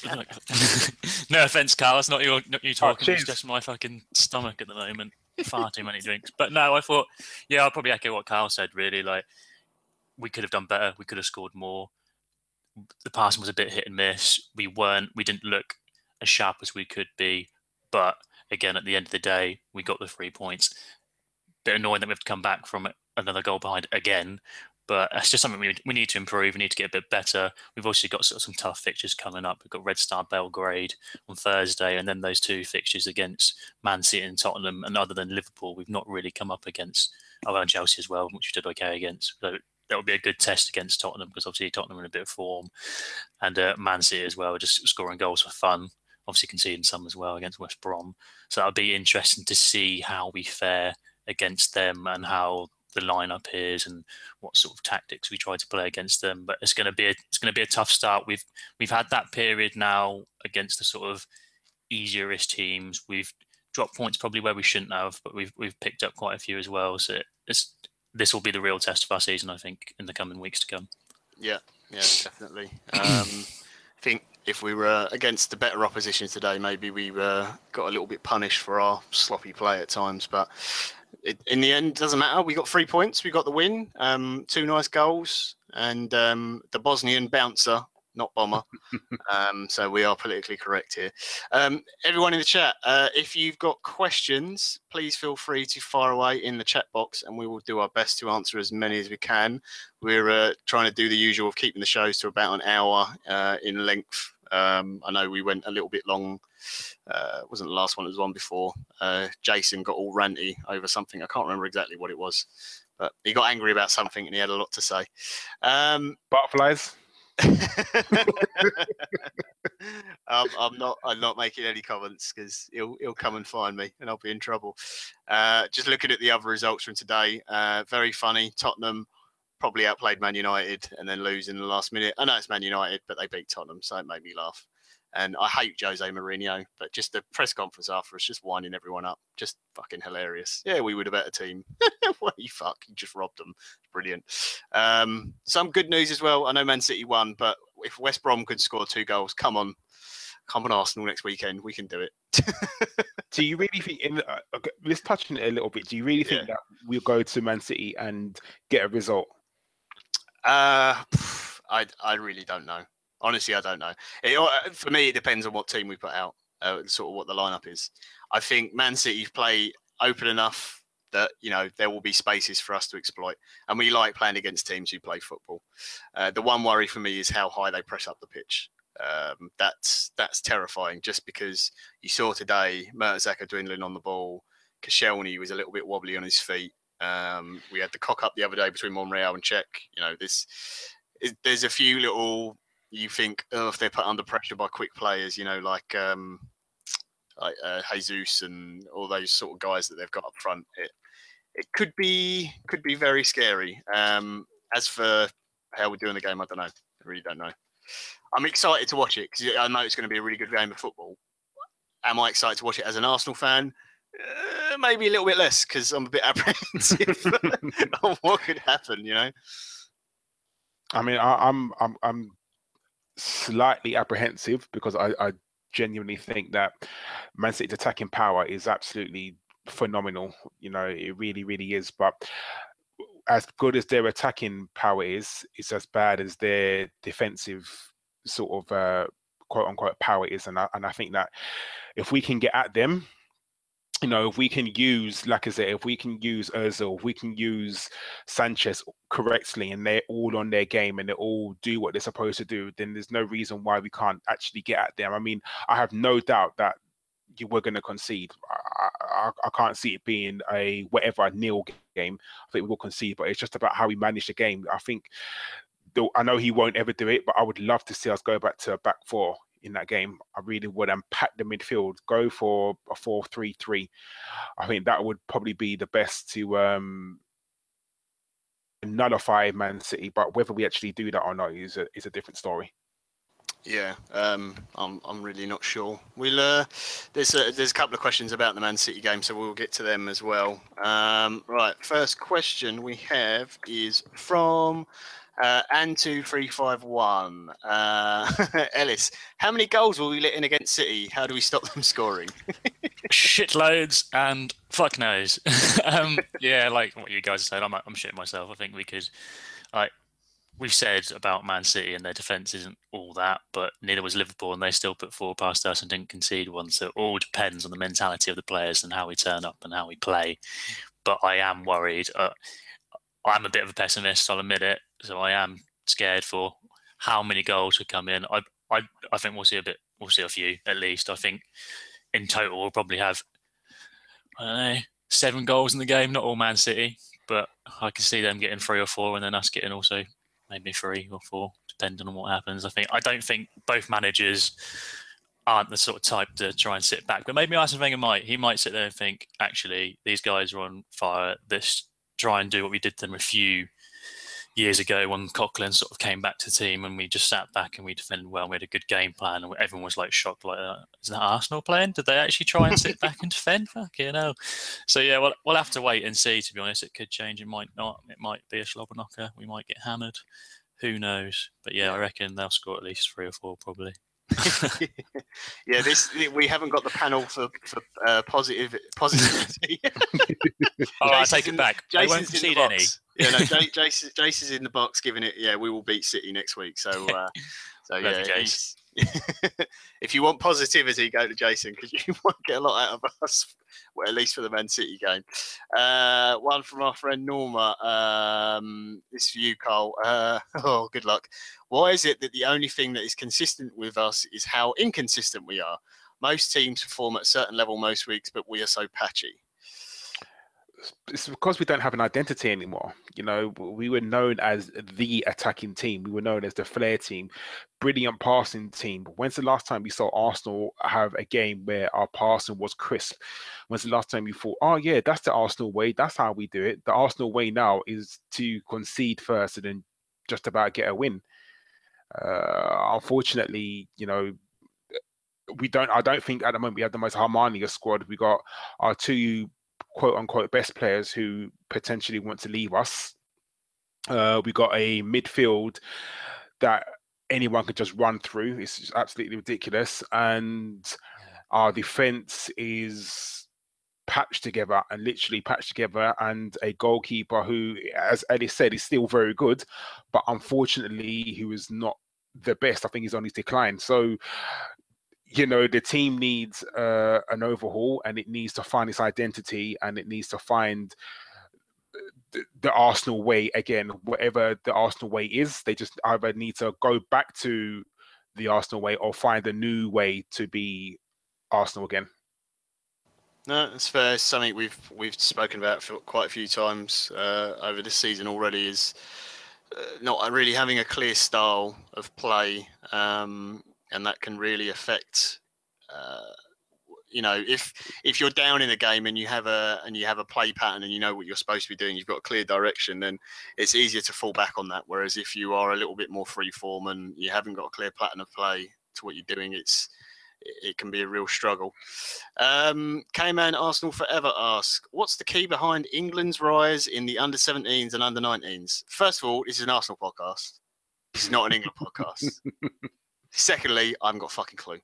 puke. No offense, Carl, it's not you talking. It's just my fucking stomach at the moment. Far too many drinks. But no, I thought, yeah, I'll probably echo what Carl said. Really, like we could have done better. We could have scored more. The passing was a bit hit and miss. We didn't look as sharp as we could be. But again, at the end of the day, we got the 3 points. Bit annoying that we have to come back from another goal behind again. But that's just something we need to improve. We need to get a bit better. We've also got sort of some tough fixtures coming up. We've got Red Star Belgrade on Thursday, and then those 2 fixtures against Man City and Tottenham. And other than Liverpool, we've not really come up against and Chelsea as well, which we did okay against. So that would be a good test against Tottenham, because obviously Tottenham are in a bit of form, and Man City as well, just scoring goals for fun. Obviously conceding some as well against West Brom. So that'll be interesting to see how we fare against them and how the lineup is and what sort of tactics we try to play against them. But it's going to be a tough start. We've had that period now against the sort of easier-ish teams. We've dropped points probably where we shouldn't have, but we've picked up quite a few as well. So this will be the real test of our season, I think, in the coming weeks to come. Yeah, definitely. I think if we were against the better opposition today, maybe we got a little bit punished for our sloppy play at times. But in the end, it doesn't matter. We got 3 points. We got the win. 2 nice goals, and the Bosnian bouncer, not bomber. So we are politically correct here. Everyone in the chat, if you've got questions, please feel free to fire away in the chat box, and we will do our best to answer as many as we can. We're trying to do the usual of keeping the shows to about an hour in length. I know we went a little bit long. Wasn't the last one, it was the one before. Jason got all ranty over something. I can't remember exactly what it was, but he got angry about something and he had a lot to say. Butterflies. I'm not making any comments because he'll come and find me and I'll be in trouble. Just looking at the other results from today, very funny. Tottenham probably outplayed Man United and then lose in the last minute. I know it's Man United, but they beat Tottenham, so it made me laugh. And I hate Jose Mourinho, but just the press conference after us, just winding everyone up, just fucking hilarious. Yeah, we were the better team. What you fuck? You just robbed them. Brilliant. Some good news as well. I know Man City won, but if West Brom could score 2 goals, come on Arsenal next weekend. We can do it. Do you really think? Let's touch on it a little bit. Do you really think that we'll go to Man City and get a result? I really don't know. Honestly, I don't know. For me, it depends on what team we put out, sort of what the lineup is. I think Man City play open enough that there will be spaces for us to exploit, and we like playing against teams who play football. The one worry for me is how high they press up the pitch. That's terrifying. Just because you saw today Mertesacker dwindling on the ball, Koscielny was a little bit wobbly on his feet. We had the cock up the other day between Monreal and Cech. There's a few little. You think, if they're put under pressure by quick players, like Jesus and all those sort of guys that they've got up front, it could be very scary. As for how we're doing the game, I don't know. I really don't know. I'm excited to watch it because I know it's going to be a really good game of football. Am I excited to watch it as an Arsenal fan? Maybe a little bit less because I'm a bit apprehensive of what could happen. I mean, I'm slightly apprehensive because I genuinely think that Man City's attacking power is absolutely phenomenal. It really, really is. But as good as their attacking power is, it's as bad as their defensive sort of quote unquote power is, and I think that if we can get at them, you know, if we can use, like I said, if we can use Ozil, if we can use Sanchez correctly, and they're all on their game and they all do what they're supposed to do, then there's no reason why we can't actually get at them. I mean, I have no doubt that you were going to concede. I can't see it being a whatever nil game. I think we will concede, but it's just about how we manage the game. I think, I know he won't ever do it, but I would love to see us go back to a back four in that game. I really would, and pack the midfield, go for a 4-3-3. I think that would probably be the best to nullify Man City. But whether we actually do that or not is a different story. Yeah, I'm really not sure. We'll there's a couple of questions about the Man City game, so we'll get to them as well. Right, first question we have is from An2351. Ellis, how many goals will we let in against City? How do we stop them scoring? Shitloads and fuck knows. Yeah, like what you guys said, I'm shitting myself. I think we could, like we've said about Man City, and their defence isn't all that, but neither was Liverpool, and they still put four past us and didn't concede one. So it all depends on the mentality of the players and how we turn up and how we play. But I am worried. I'm a bit of a pessimist, I'll admit it. So I am scared for how many goals could come in. I think we'll see a bit. We'll see a few at least. I think in total we'll probably have, I don't know, 7 goals in the game. Not all Man City, but I can see them getting 3 or 4, and then us getting also maybe 3 or 4, depending on what happens. I don't think both managers aren't the sort of type to try and sit back, but maybe Arsene Wenger might. He might sit there and think, actually, these guys are on fire. Let's try and do what we did to them a few years ago when Coquelin sort of came back to the team, and we just sat back and we defended well. And we had a good game plan, and everyone was like shocked, like, is that Arsenal playing? Did they actually try and sit back and defend? Fucking hell. So yeah, we'll have to wait and see. To be honest, it could change. It might not. It might be a slobber knocker. We might get hammered. Who knows? But yeah, I reckon they'll score at least 3 or 4 probably. Yeah, we haven't got the panel for positivity. I take it back. They won't concede any. Yeah, no, Jason's in the box giving it. Yeah, we will beat City next week. So yeah, if you want positivity, go to Jason, because you won't get a lot out of us. Well, at least for the Man City game. One from our friend Norma. This for you, Carl. Oh, good luck. Why is it that the only thing that is consistent with us is how inconsistent we are? Most teams perform at a certain level most weeks, but we are so patchy. It's because we don't have an identity anymore. You know, we were known as the attacking team. We were known as the flair team, brilliant passing team. But when's the last time we saw Arsenal have a game where our passing was crisp? When's the last time you thought, oh yeah, that's the Arsenal way, that's how we do it? The Arsenal way now is to concede first and then just about get a win. Unfortunately, you know, I don't think at the moment we have the most harmonious squad. We got our 2 quote unquote best players who potentially want to leave us. We got a midfield that anyone could just run through. It's just absolutely ridiculous. And our defense is patched together, and literally patched together, and a goalkeeper who, as Eddie said, is still very good, but unfortunately who is not the best. I think he's on his decline. So, you know, the team needs an overhaul, and it needs to find its identity, and it needs to find the Arsenal way again. Whatever the Arsenal way is, they just either need to go back to the Arsenal way or find a new way to be Arsenal again. No, that's fair. It's something we've spoken about for quite a few times over this season already. Is not really having a clear style of play, and that can really affect. You know, if you're down in a game and you have a play pattern and you know what you're supposed to be doing, you've got a clear direction, then it's easier to fall back on that. Whereas if you are a little bit more free form and you haven't got a clear pattern of play to what you're doing, it can be a real struggle. K-Man Arsenal Forever asks, what's the key behind England's rise in the under-17s and under-19s? First of all, this is an Arsenal podcast. This is not an England podcast. Secondly, I haven't got a fucking clue.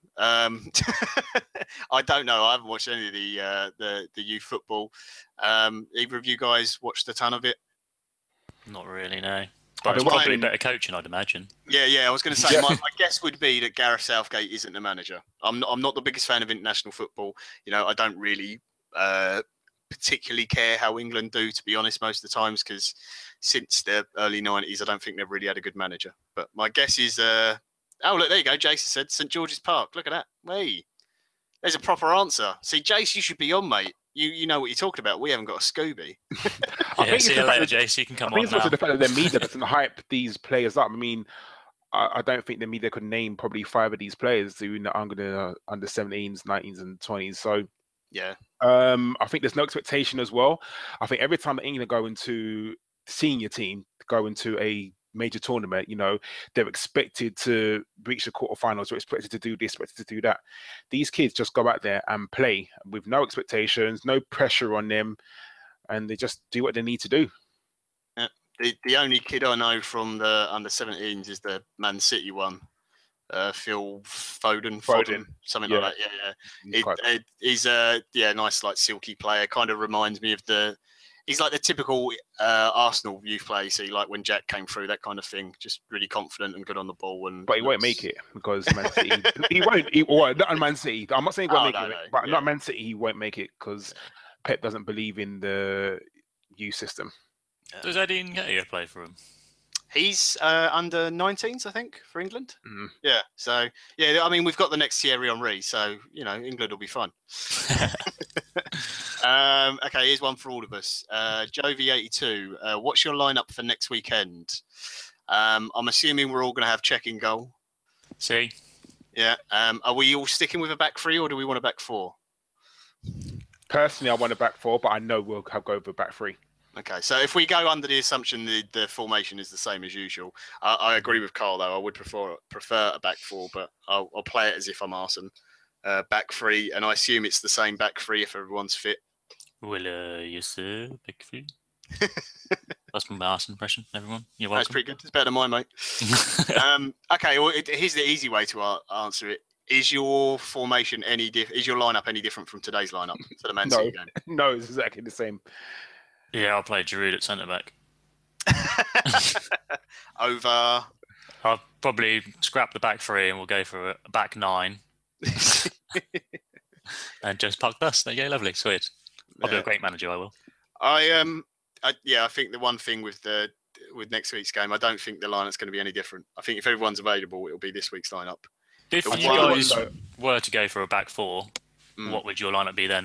I don't know. I haven't watched any of the youth football. Either of you guys watched a ton of it? Not really, no. But it's what probably I'm- better coaching, I'd imagine. Yeah. I was going to say my guess would be that Gareth Southgate isn't the manager. I'm not the biggest fan of international football. I don't really particularly care how England do, to be honest, most of the times, because since the early 90s, I don't think they've really had a good manager. But my guess is, oh, look, there you go. Jason said St George's Park. Look at that. Hey, there's a proper answer. See, Jace, you should be on, mate. You know what you're talking about. We haven't got a Scooby. See you later, Jace. You can come on I think it's now. also the fact that the media doesn't hype these players up. I mean, I don't think the media could name probably 5 of these players who are under 17s, 19s, and 20s. So yeah, I think there's no expectation as well. I think every time that England go into senior team, go into a major tournament, they're expected to reach the quarterfinals, they're expected to do this, expected to do that. These kids just go out there and play with no expectations, no pressure on them, and they just do what they need to do. The only kid I know from the under 17s is the Man City one. Phil Foden, something like that. Yeah. He's a nice, like, silky player. Kind of reminds me of he's like the typical Arsenal youth player. You see, like when Jack came through, that kind of thing. Just really confident and good on the ball. But he won't make it because Man City. He won't. Not on Man City. I'm not saying he won't make it, but not Man City. He won't make it because Pep doesn't believe in the youth system. Yeah. Does Eddie Nketiah play for him? He's under 19s, I think, for England. Yeah. So, I mean, we've got the next Thierry Henry, so, England will be fun. Okay, here's one for all of us. Jovi82, what's your lineup for next weekend? I'm assuming we're all going to have check in goal. See? Yeah. Are we all sticking with a back 3 or do we want a back 4? Personally, I want a back 4, but I know we'll go with a back 3. Okay, so if we go under the assumption the formation is the same as usual, I agree with Carl, though. I would prefer a back 4, but I'll play it as if I'm Arsene. Back 3, and I assume it's the same back 3 if everyone's fit. Well, yes, sir. Back 3. That's my Arsene impression, everyone. You're welcome. That's pretty good. It's better than mine, mate. Okay, well, here's the easy way to answer it. Is your formation is your lineup any different from today's lineup for the Man City game? No, it's exactly the same. Yeah, I'll play Giroud at centre back. Over. I'll probably scrap the back 3 and we'll go for a back 9. And just park bus. There you go, lovely, sweet. I'll be a great manager. I will. I think the one thing with next week's game, I don't think the lineup's going to be any different. I think if everyone's available, it'll be this week's lineup. If you guys were to go for a back 4, what would your lineup be then?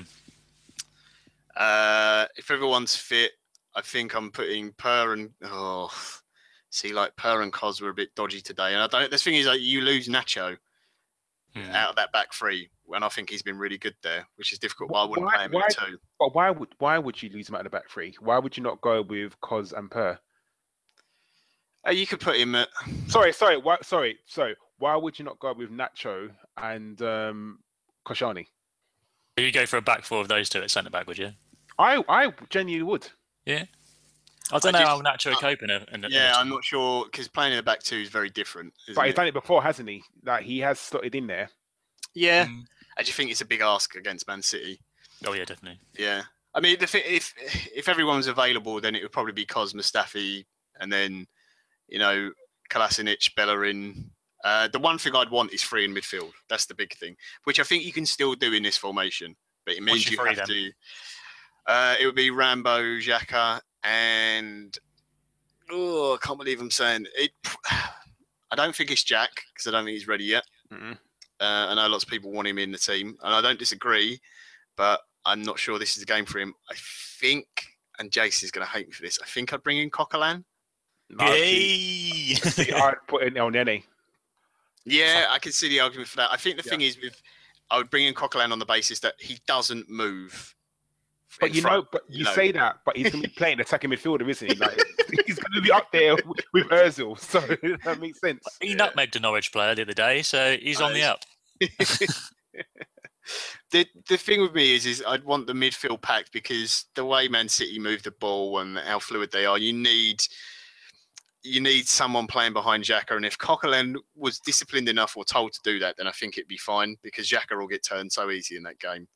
If everyone's fit, I think I'm putting Per and Per and Cos were a bit dodgy today, and I don't. The thing is, you lose Nacho out of that back 3, and I think he's been really good there, which is difficult. But I wouldn't play him in 2. But why would you lose him out of the back 3? Why would you not go with Cos and Per? You could put him at. Sorry. Why would you not go with Nacho and Koscielny? You go for a back 4 of those 2 at centre back, would you? I genuinely would. Yeah. I don't know how Nacho are coping. I'm not sure, because playing in the back 2 is very different. But he's done it before, hasn't he? Like, he has slotted in there. Yeah. I just think it's a big ask against Man City. Oh yeah, definitely. Yeah. I mean, if everyone was available, then it would probably be Cos, Mustafi, and then, Kolasinac, Bellerin. The one thing I'd want is 3 in midfield. That's the big thing, which I think you can still do in this formation. But it means you have to. It would be Rambo, Xhaka, and I can't believe I'm saying it. I don't think it's Jack because I don't think he's ready yet. I know lots of people want him in the team, and I don't disagree, but I'm not sure this is the game for him. I think, and Jace is going to hate me for this, I think I'd bring in Coquelin. Yay! I'd put in El Nene. Yeah, I can see the argument for that. I think the thing is, I would bring in Coquelin on the basis that he doesn't move. But you say that, but he's going to be playing attacking midfielder, isn't he? Like, he's going to be up there with Özil, so that makes sense. He nutmegged a Norwich player the other day, so he's on the up. The thing with me is I'd want the midfield packed because the way Man City move the ball and how fluid they are, you need someone playing behind Xhaka, and if Coquelin was disciplined enough or told to do that, then I think it'd be fine because Xhaka will get turned so easy in that game.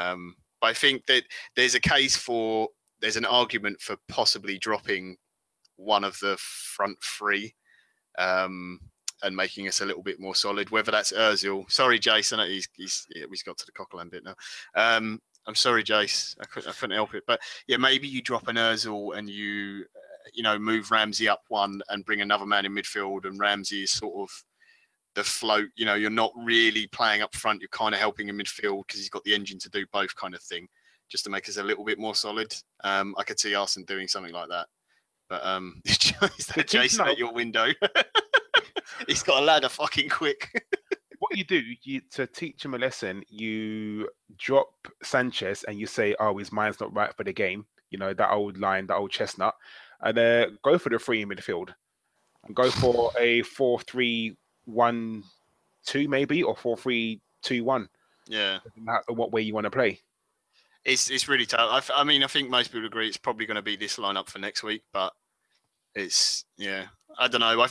But I think that there's an argument for possibly dropping one of the front three and making us a little bit more solid. Whether that's Ozil. Sorry, Jason. He's got to the Coquelin bit now. I'm sorry, Jace. I couldn't help it. But yeah, maybe you drop an Ozil and you move Ramsey up one and bring another man in midfield, and Ramsey is sort of the float. You're not really playing up front. You're kind of helping in midfield because he's got the engine to do both, kind of thing, just to make us a little bit more solid. I could see Arsene doing something like that. But is that Jason at your window? He's got a ladder fucking quick. What you do, to teach him a lesson, you drop Sanchez and you say, "Oh, his mind's not right for the game." That old line, that old chestnut, and go for the three in midfield, and go for a 4-3-1-2 maybe, or 4-3-2-1. Yeah, what way you want to play. It's really tough. I mean, I think most people agree it's probably going to be this lineup for next week, but I don't know.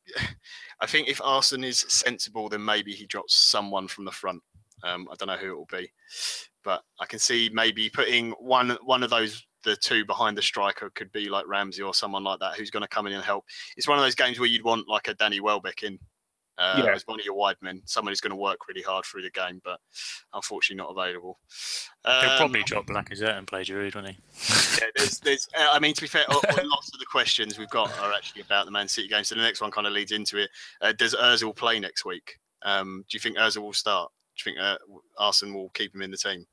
I think if Arsene is sensible, then maybe he drops someone from the front. I don't know who it will be, but I can see maybe putting one of those, the two behind the striker, could be like Ramsey or someone like that, who's going to come in and help. It's one of those games where you'd want like a Danny Welbeck in as one of your wide men, someone who's going to work really hard through the game, but unfortunately not available. He'll probably drop Lacazette and play Giroud, won't he? Yeah, there's. I mean, to be fair, lots of the questions we've got are actually about the Man City game, so the next one kind of leads into it. Does Ozil play next week? Do you think Ozil will start? Do you think Arsene will keep him in the team?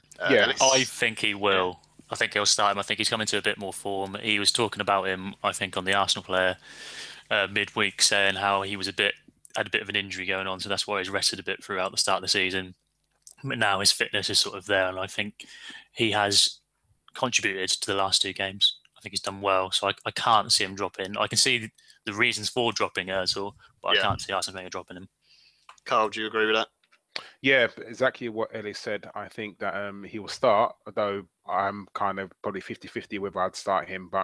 I think he will. Yeah. I think he'll start him. I think he's coming to a bit more form. He was talking about him, I think, on the Arsenal Player midweek, saying how he was had a bit of an injury going on, so that's why he's rested a bit throughout the start of the season. But now his fitness is sort of there, and I think he has contributed to the last two games. I think he's done well, so I can't see him dropping. I can see the reasons for dropping Ozil, but I can't see Arsene Wenger dropping him. Carl, do you agree with that? Yeah, exactly what Ellie said. I think that he will start, although I'm kind of probably 50-50 whether I'd start him. But,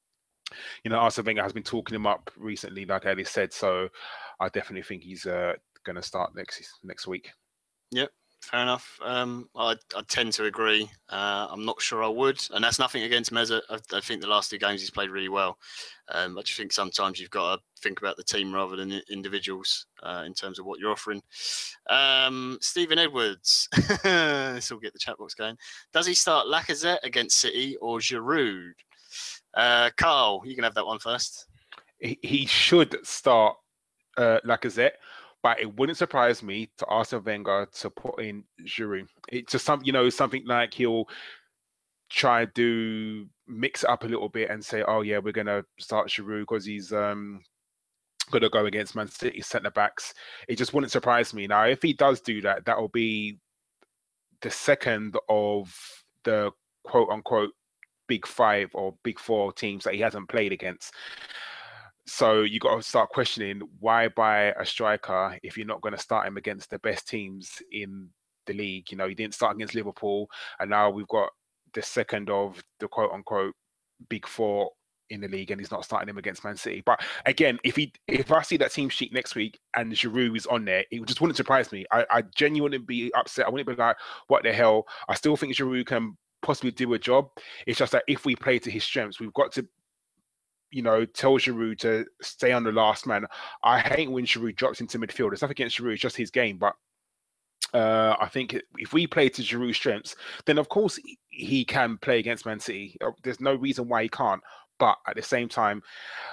Arsene Wenger has been talking him up recently, like Ellie said, so I definitely think he's going to start next week. Yep. Fair enough. I tend to agree. I'm not sure I would, and that's nothing against Meza. I think the last two games he's played really well. I just think sometimes you've got to think about the team rather than individuals in terms of what you're offering. Stephen Edwards, this will get the chat box going. Does he start Lacazette against City or Giroud? Carl, you can have that one first. He should start Lacazette. But it wouldn't surprise me to Arsene Wenger to put in Giroud. It's just something like he'll try to mix it up a little bit and say, "Oh yeah, we're gonna start Giroud because he's gonna go against Man City centre backs." It just wouldn't surprise me. Now, if he does do that, that will be the second of the quote unquote big five or big four teams that he hasn't played against. So you got to start questioning, why buy a striker if you're not going to start him against the best teams in the league? You didn't start against Liverpool, and now we've got the second of the quote-unquote big four in the league, and he's not starting him against Man City. But again, if I see that team sheet next week and Giroud is on there, it just wouldn't surprise me. I genuinely be upset. I wouldn't be like, what the hell? I still think Giroud can possibly do a job. It's just that if we play to his strengths, we've got to tell Giroud to stay on the last man. I hate when Giroud drops into midfield. It's nothing against Giroud, it's just his game. But I think if we play to Giroud's strengths, then of course he can play against Man City. There's no reason why he can't. But at the same time,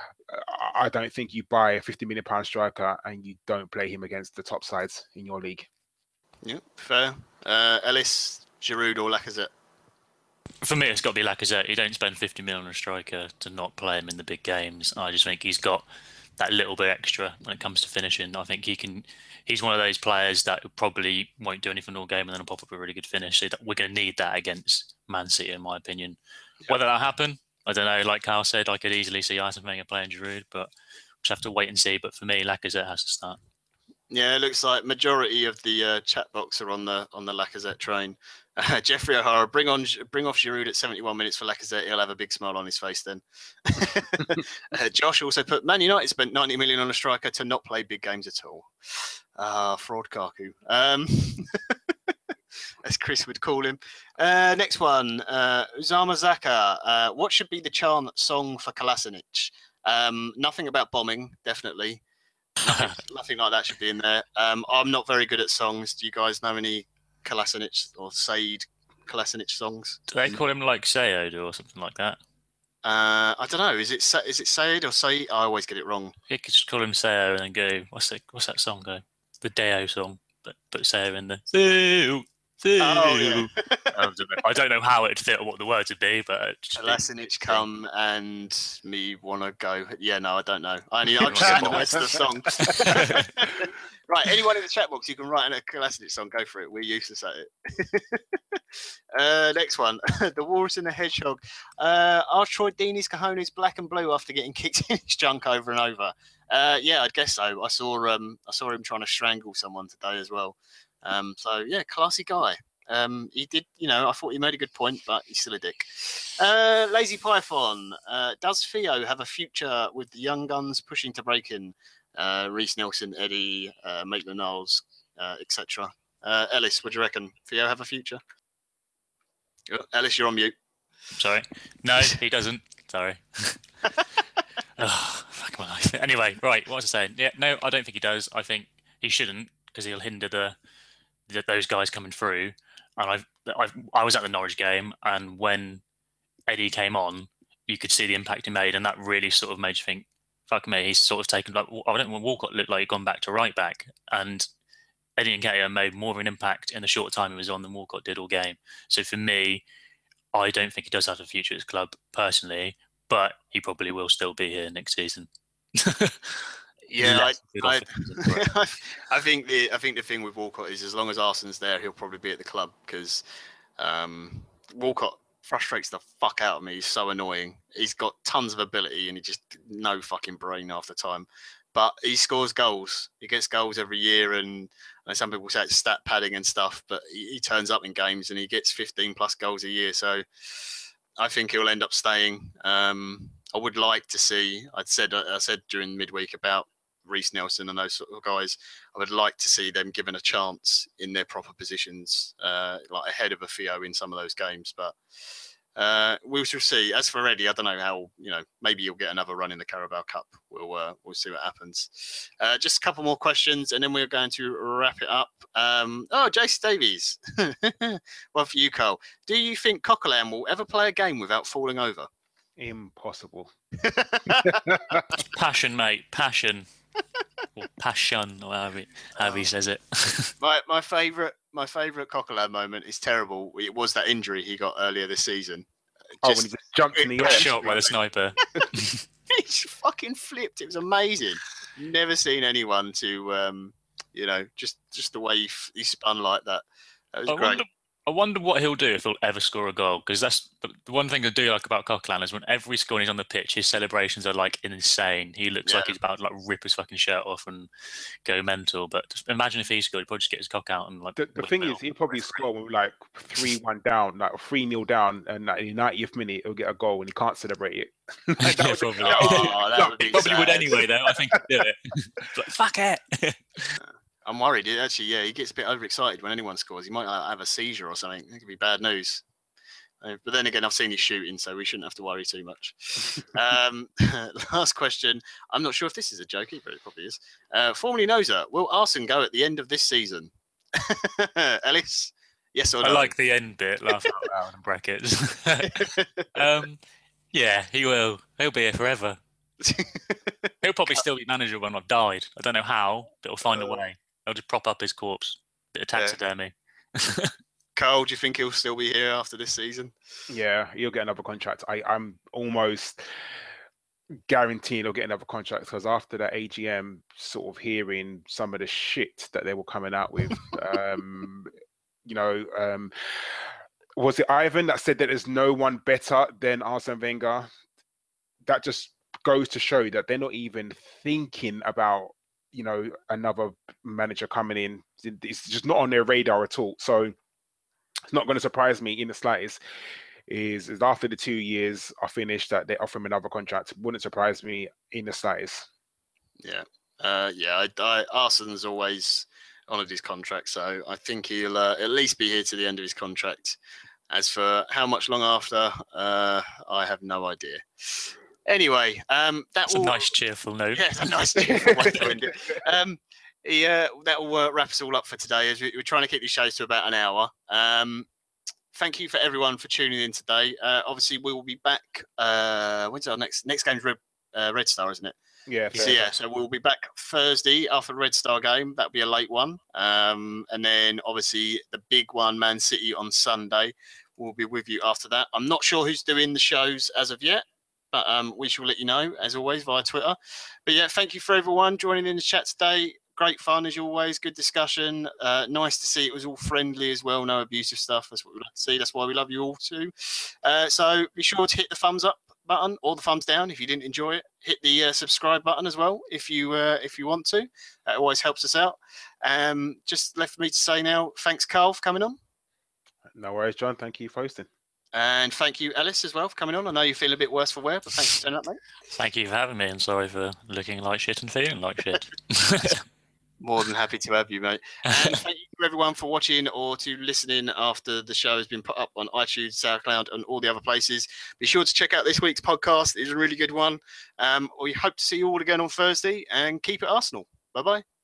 I don't think you buy a £50 million striker and you don't play him against the top sides in your league. Yeah, fair. Ellis, Giroud or Lacazette? For me, it's got to be Lacazette. You don't spend 50 million on a striker to not play him in the big games. I just think he's got that little bit extra when it comes to finishing. I think he's one of those players that probably won't do anything all game and then will pop up a really good finish. So we're going to need that against Man City, in my opinion. Yeah. Whether that happen, I don't know. Like Carl said, I could easily see Arsene Wenger playing Giroud, but we'll just have to wait and see. But for me, Lacazette has to start. Yeah, it looks like majority of the chat box are on the Lacazette train. Jeffrey O'Hara, bring off Giroud at 71 minutes for Lacazette. He'll have a big smile on his face then. Josh also put, Man United spent 90 million on a striker to not play big games at all. Fraud Kaku. as Chris would call him. Next one, Uzama Zaka. What should be the chant song for Kolasinac? Nothing about bombing, definitely. Nothing like that should be in there. I'm not very good at songs. Do you guys know any Kolasinac or Said Kolasinac songs? Do they call him like Sayod or something like that? I don't know. Is it Said or Said? I always get it wrong. You could just call him Sayo and then go, what's that song go? The Deo song, but put Sayo in there. Sayo, Sayo. Oh, yeah. I don't know how it'd fit or what the words would be, but Kolasinac come and me wanna go. Yeah, no, I don't know. I just know the words of the song. Right, anyone in the chat box, you can write in a Kolasinac song. Go for it. We're useless at it. Next one, the Walrus and the Hedgehog. Are Troy Deeney's cojones black and blue after getting kicked in his junk over and over? Yeah, I guess so. I saw him trying to strangle someone today as well. So yeah, classy guy. He did, I thought he made a good point, but he's still a dick. Lazy Python. Does Theo have a future with the young guns pushing to break in? Reece Nelson, Eddie, Maitland-Niles, etc. Ellis, what do you reckon? Theo have a future? Ellis, you're on mute. Sorry. No, he doesn't. Sorry. Oh, fuck my life. Anyway, right, what was I saying? Yeah, no, I don't think he does. I think he shouldn't, because he'll hinder those guys coming through. And I was at the Norwich game, and when Eddie came on, you could see the impact he made, and that really sort of made you think, fuck me, he's sort of taken, like, I don't want Walcott looked like he'd gone back to right back, and Eddie Nketiah made more of an impact in the short time he was on than Walcott did all game. So for me, I don't think he does have a future at his club personally, but he probably will still be here next season. Yeah, I think the thing with Walcott is, as long as Arsenal's there, he'll probably be at the club, because Walcott frustrates the fuck out of me. He's so annoying. He's got tons of ability and he just no fucking brain half the time. But he scores goals. He gets goals every year, and some people say it's stat padding and stuff, but he turns up in games and he gets 15 plus goals a year. So I think he'll end up staying. I would like to see. I said during midweek about Reece Nelson and those sort of guys. I would like to see them given a chance in their proper positions, like ahead of a Theo in some of those games. But we shall see. As for Eddie, I don't know how. Maybe you'll get another run in the Carabao Cup. We'll see what happens. Just a couple more questions, and then we're going to wrap it up. Jace Davies. Well, for you, Carl. Do you think Coquelin will ever play a game without falling over? Impossible. Passion, mate. Passion. Or passion, or however he says it. my favourite Coquelin moment is terrible. It was that injury he got earlier this season. When he just jumped in the air. Shot by the sniper. He fucking flipped. It was amazing. Never seen anyone to, just the way he spun like that. That was great. I wonder what he'll do if he'll ever score a goal, because that's the one thing I do like about Coquelin is whenever he's scoring, he's on the pitch, his celebrations are like insane. He looks like he's about to like rip his fucking shirt off and go mental. But just imagine if he scored, he'd probably just get his cock out and like. The thing is, he'll probably score with like 3-1 down, like 3-0 down, and like in the 90th minute he'll get a goal and he can't celebrate it. That would be probably would anyway though. I think he'd do it. Like, fuck it. I'm worried. Actually, he gets a bit overexcited when anyone scores. He might have a seizure or something. It could be bad news. But then again, I've seen his shooting, so we shouldn't have to worry too much. Last question. I'm not sure if this is a joke either. It probably is. Formerly Noser, will Arsene go at the end of this season? Ellis? Yes or no? I like the end bit. Laugh out loud in brackets. Yeah, he will. He'll be here forever. He'll probably still be manager when I've died. I don't know how, but he'll find a way. They'll just prop up his corpse. Bit of taxidermy. Carl, do you think he'll still be here after this season? Yeah, he'll get another contract. I'm almost guaranteeing he'll get another contract, because after that AGM, sort of hearing some of the shit that they were coming out with, was it Ivan that said that there's no one better than Arsene Wenger? That just goes to show that they're not even thinking about another manager coming in. It's just not on their radar at all. So it's not going to surprise me in the slightest is after the 2 years are finished that they offer him another contract. Wouldn't surprise me in the slightest. Arsene's always honoured his contract, so I think he'll at least be here to the end of his contract. As for how much long after, I have no idea. Anyway, That's a nice cheerful note. Yeah, it's a nice cheerful way to end it. That will wrap us all up for today, as we're trying to keep these shows to about an hour. Thank you for everyone for tuning in today. Obviously, we will be back. When's our next game's Red Star, isn't it? Yeah. So we'll be back Thursday after the Red Star game. That'll be a late one. And then obviously the big one, Man City on Sunday. We'll be with you after that. I'm not sure who's doing the shows as of yet, but we shall let you know, as always, via Twitter. But yeah, thank you for everyone joining in the chat today. Great fun, as always. Good discussion. Nice to see it was all friendly as well. No abusive stuff. That's what we like to see. That's why we love you all too. So be sure to hit the thumbs up button or the thumbs down if you didn't enjoy it. Hit the subscribe button as well if you want to. That always helps us out. Just left for me to say now, thanks, Carl, for coming on. No worries, John. Thank you for hosting. And thank you, Ellis, as well, for coming on. I know you feel a bit worse for wear, but thanks for turning up, mate. Thank you for having me, and sorry for looking like shit and feeling like shit. More than happy to have you, mate. And thank you to everyone for watching or to listening after the show has been put up on iTunes, SoundCloud, and all the other places. Be sure to check out this week's podcast. It's a really good one. We hope to see you all again on Thursday, and keep it Arsenal. Bye-bye.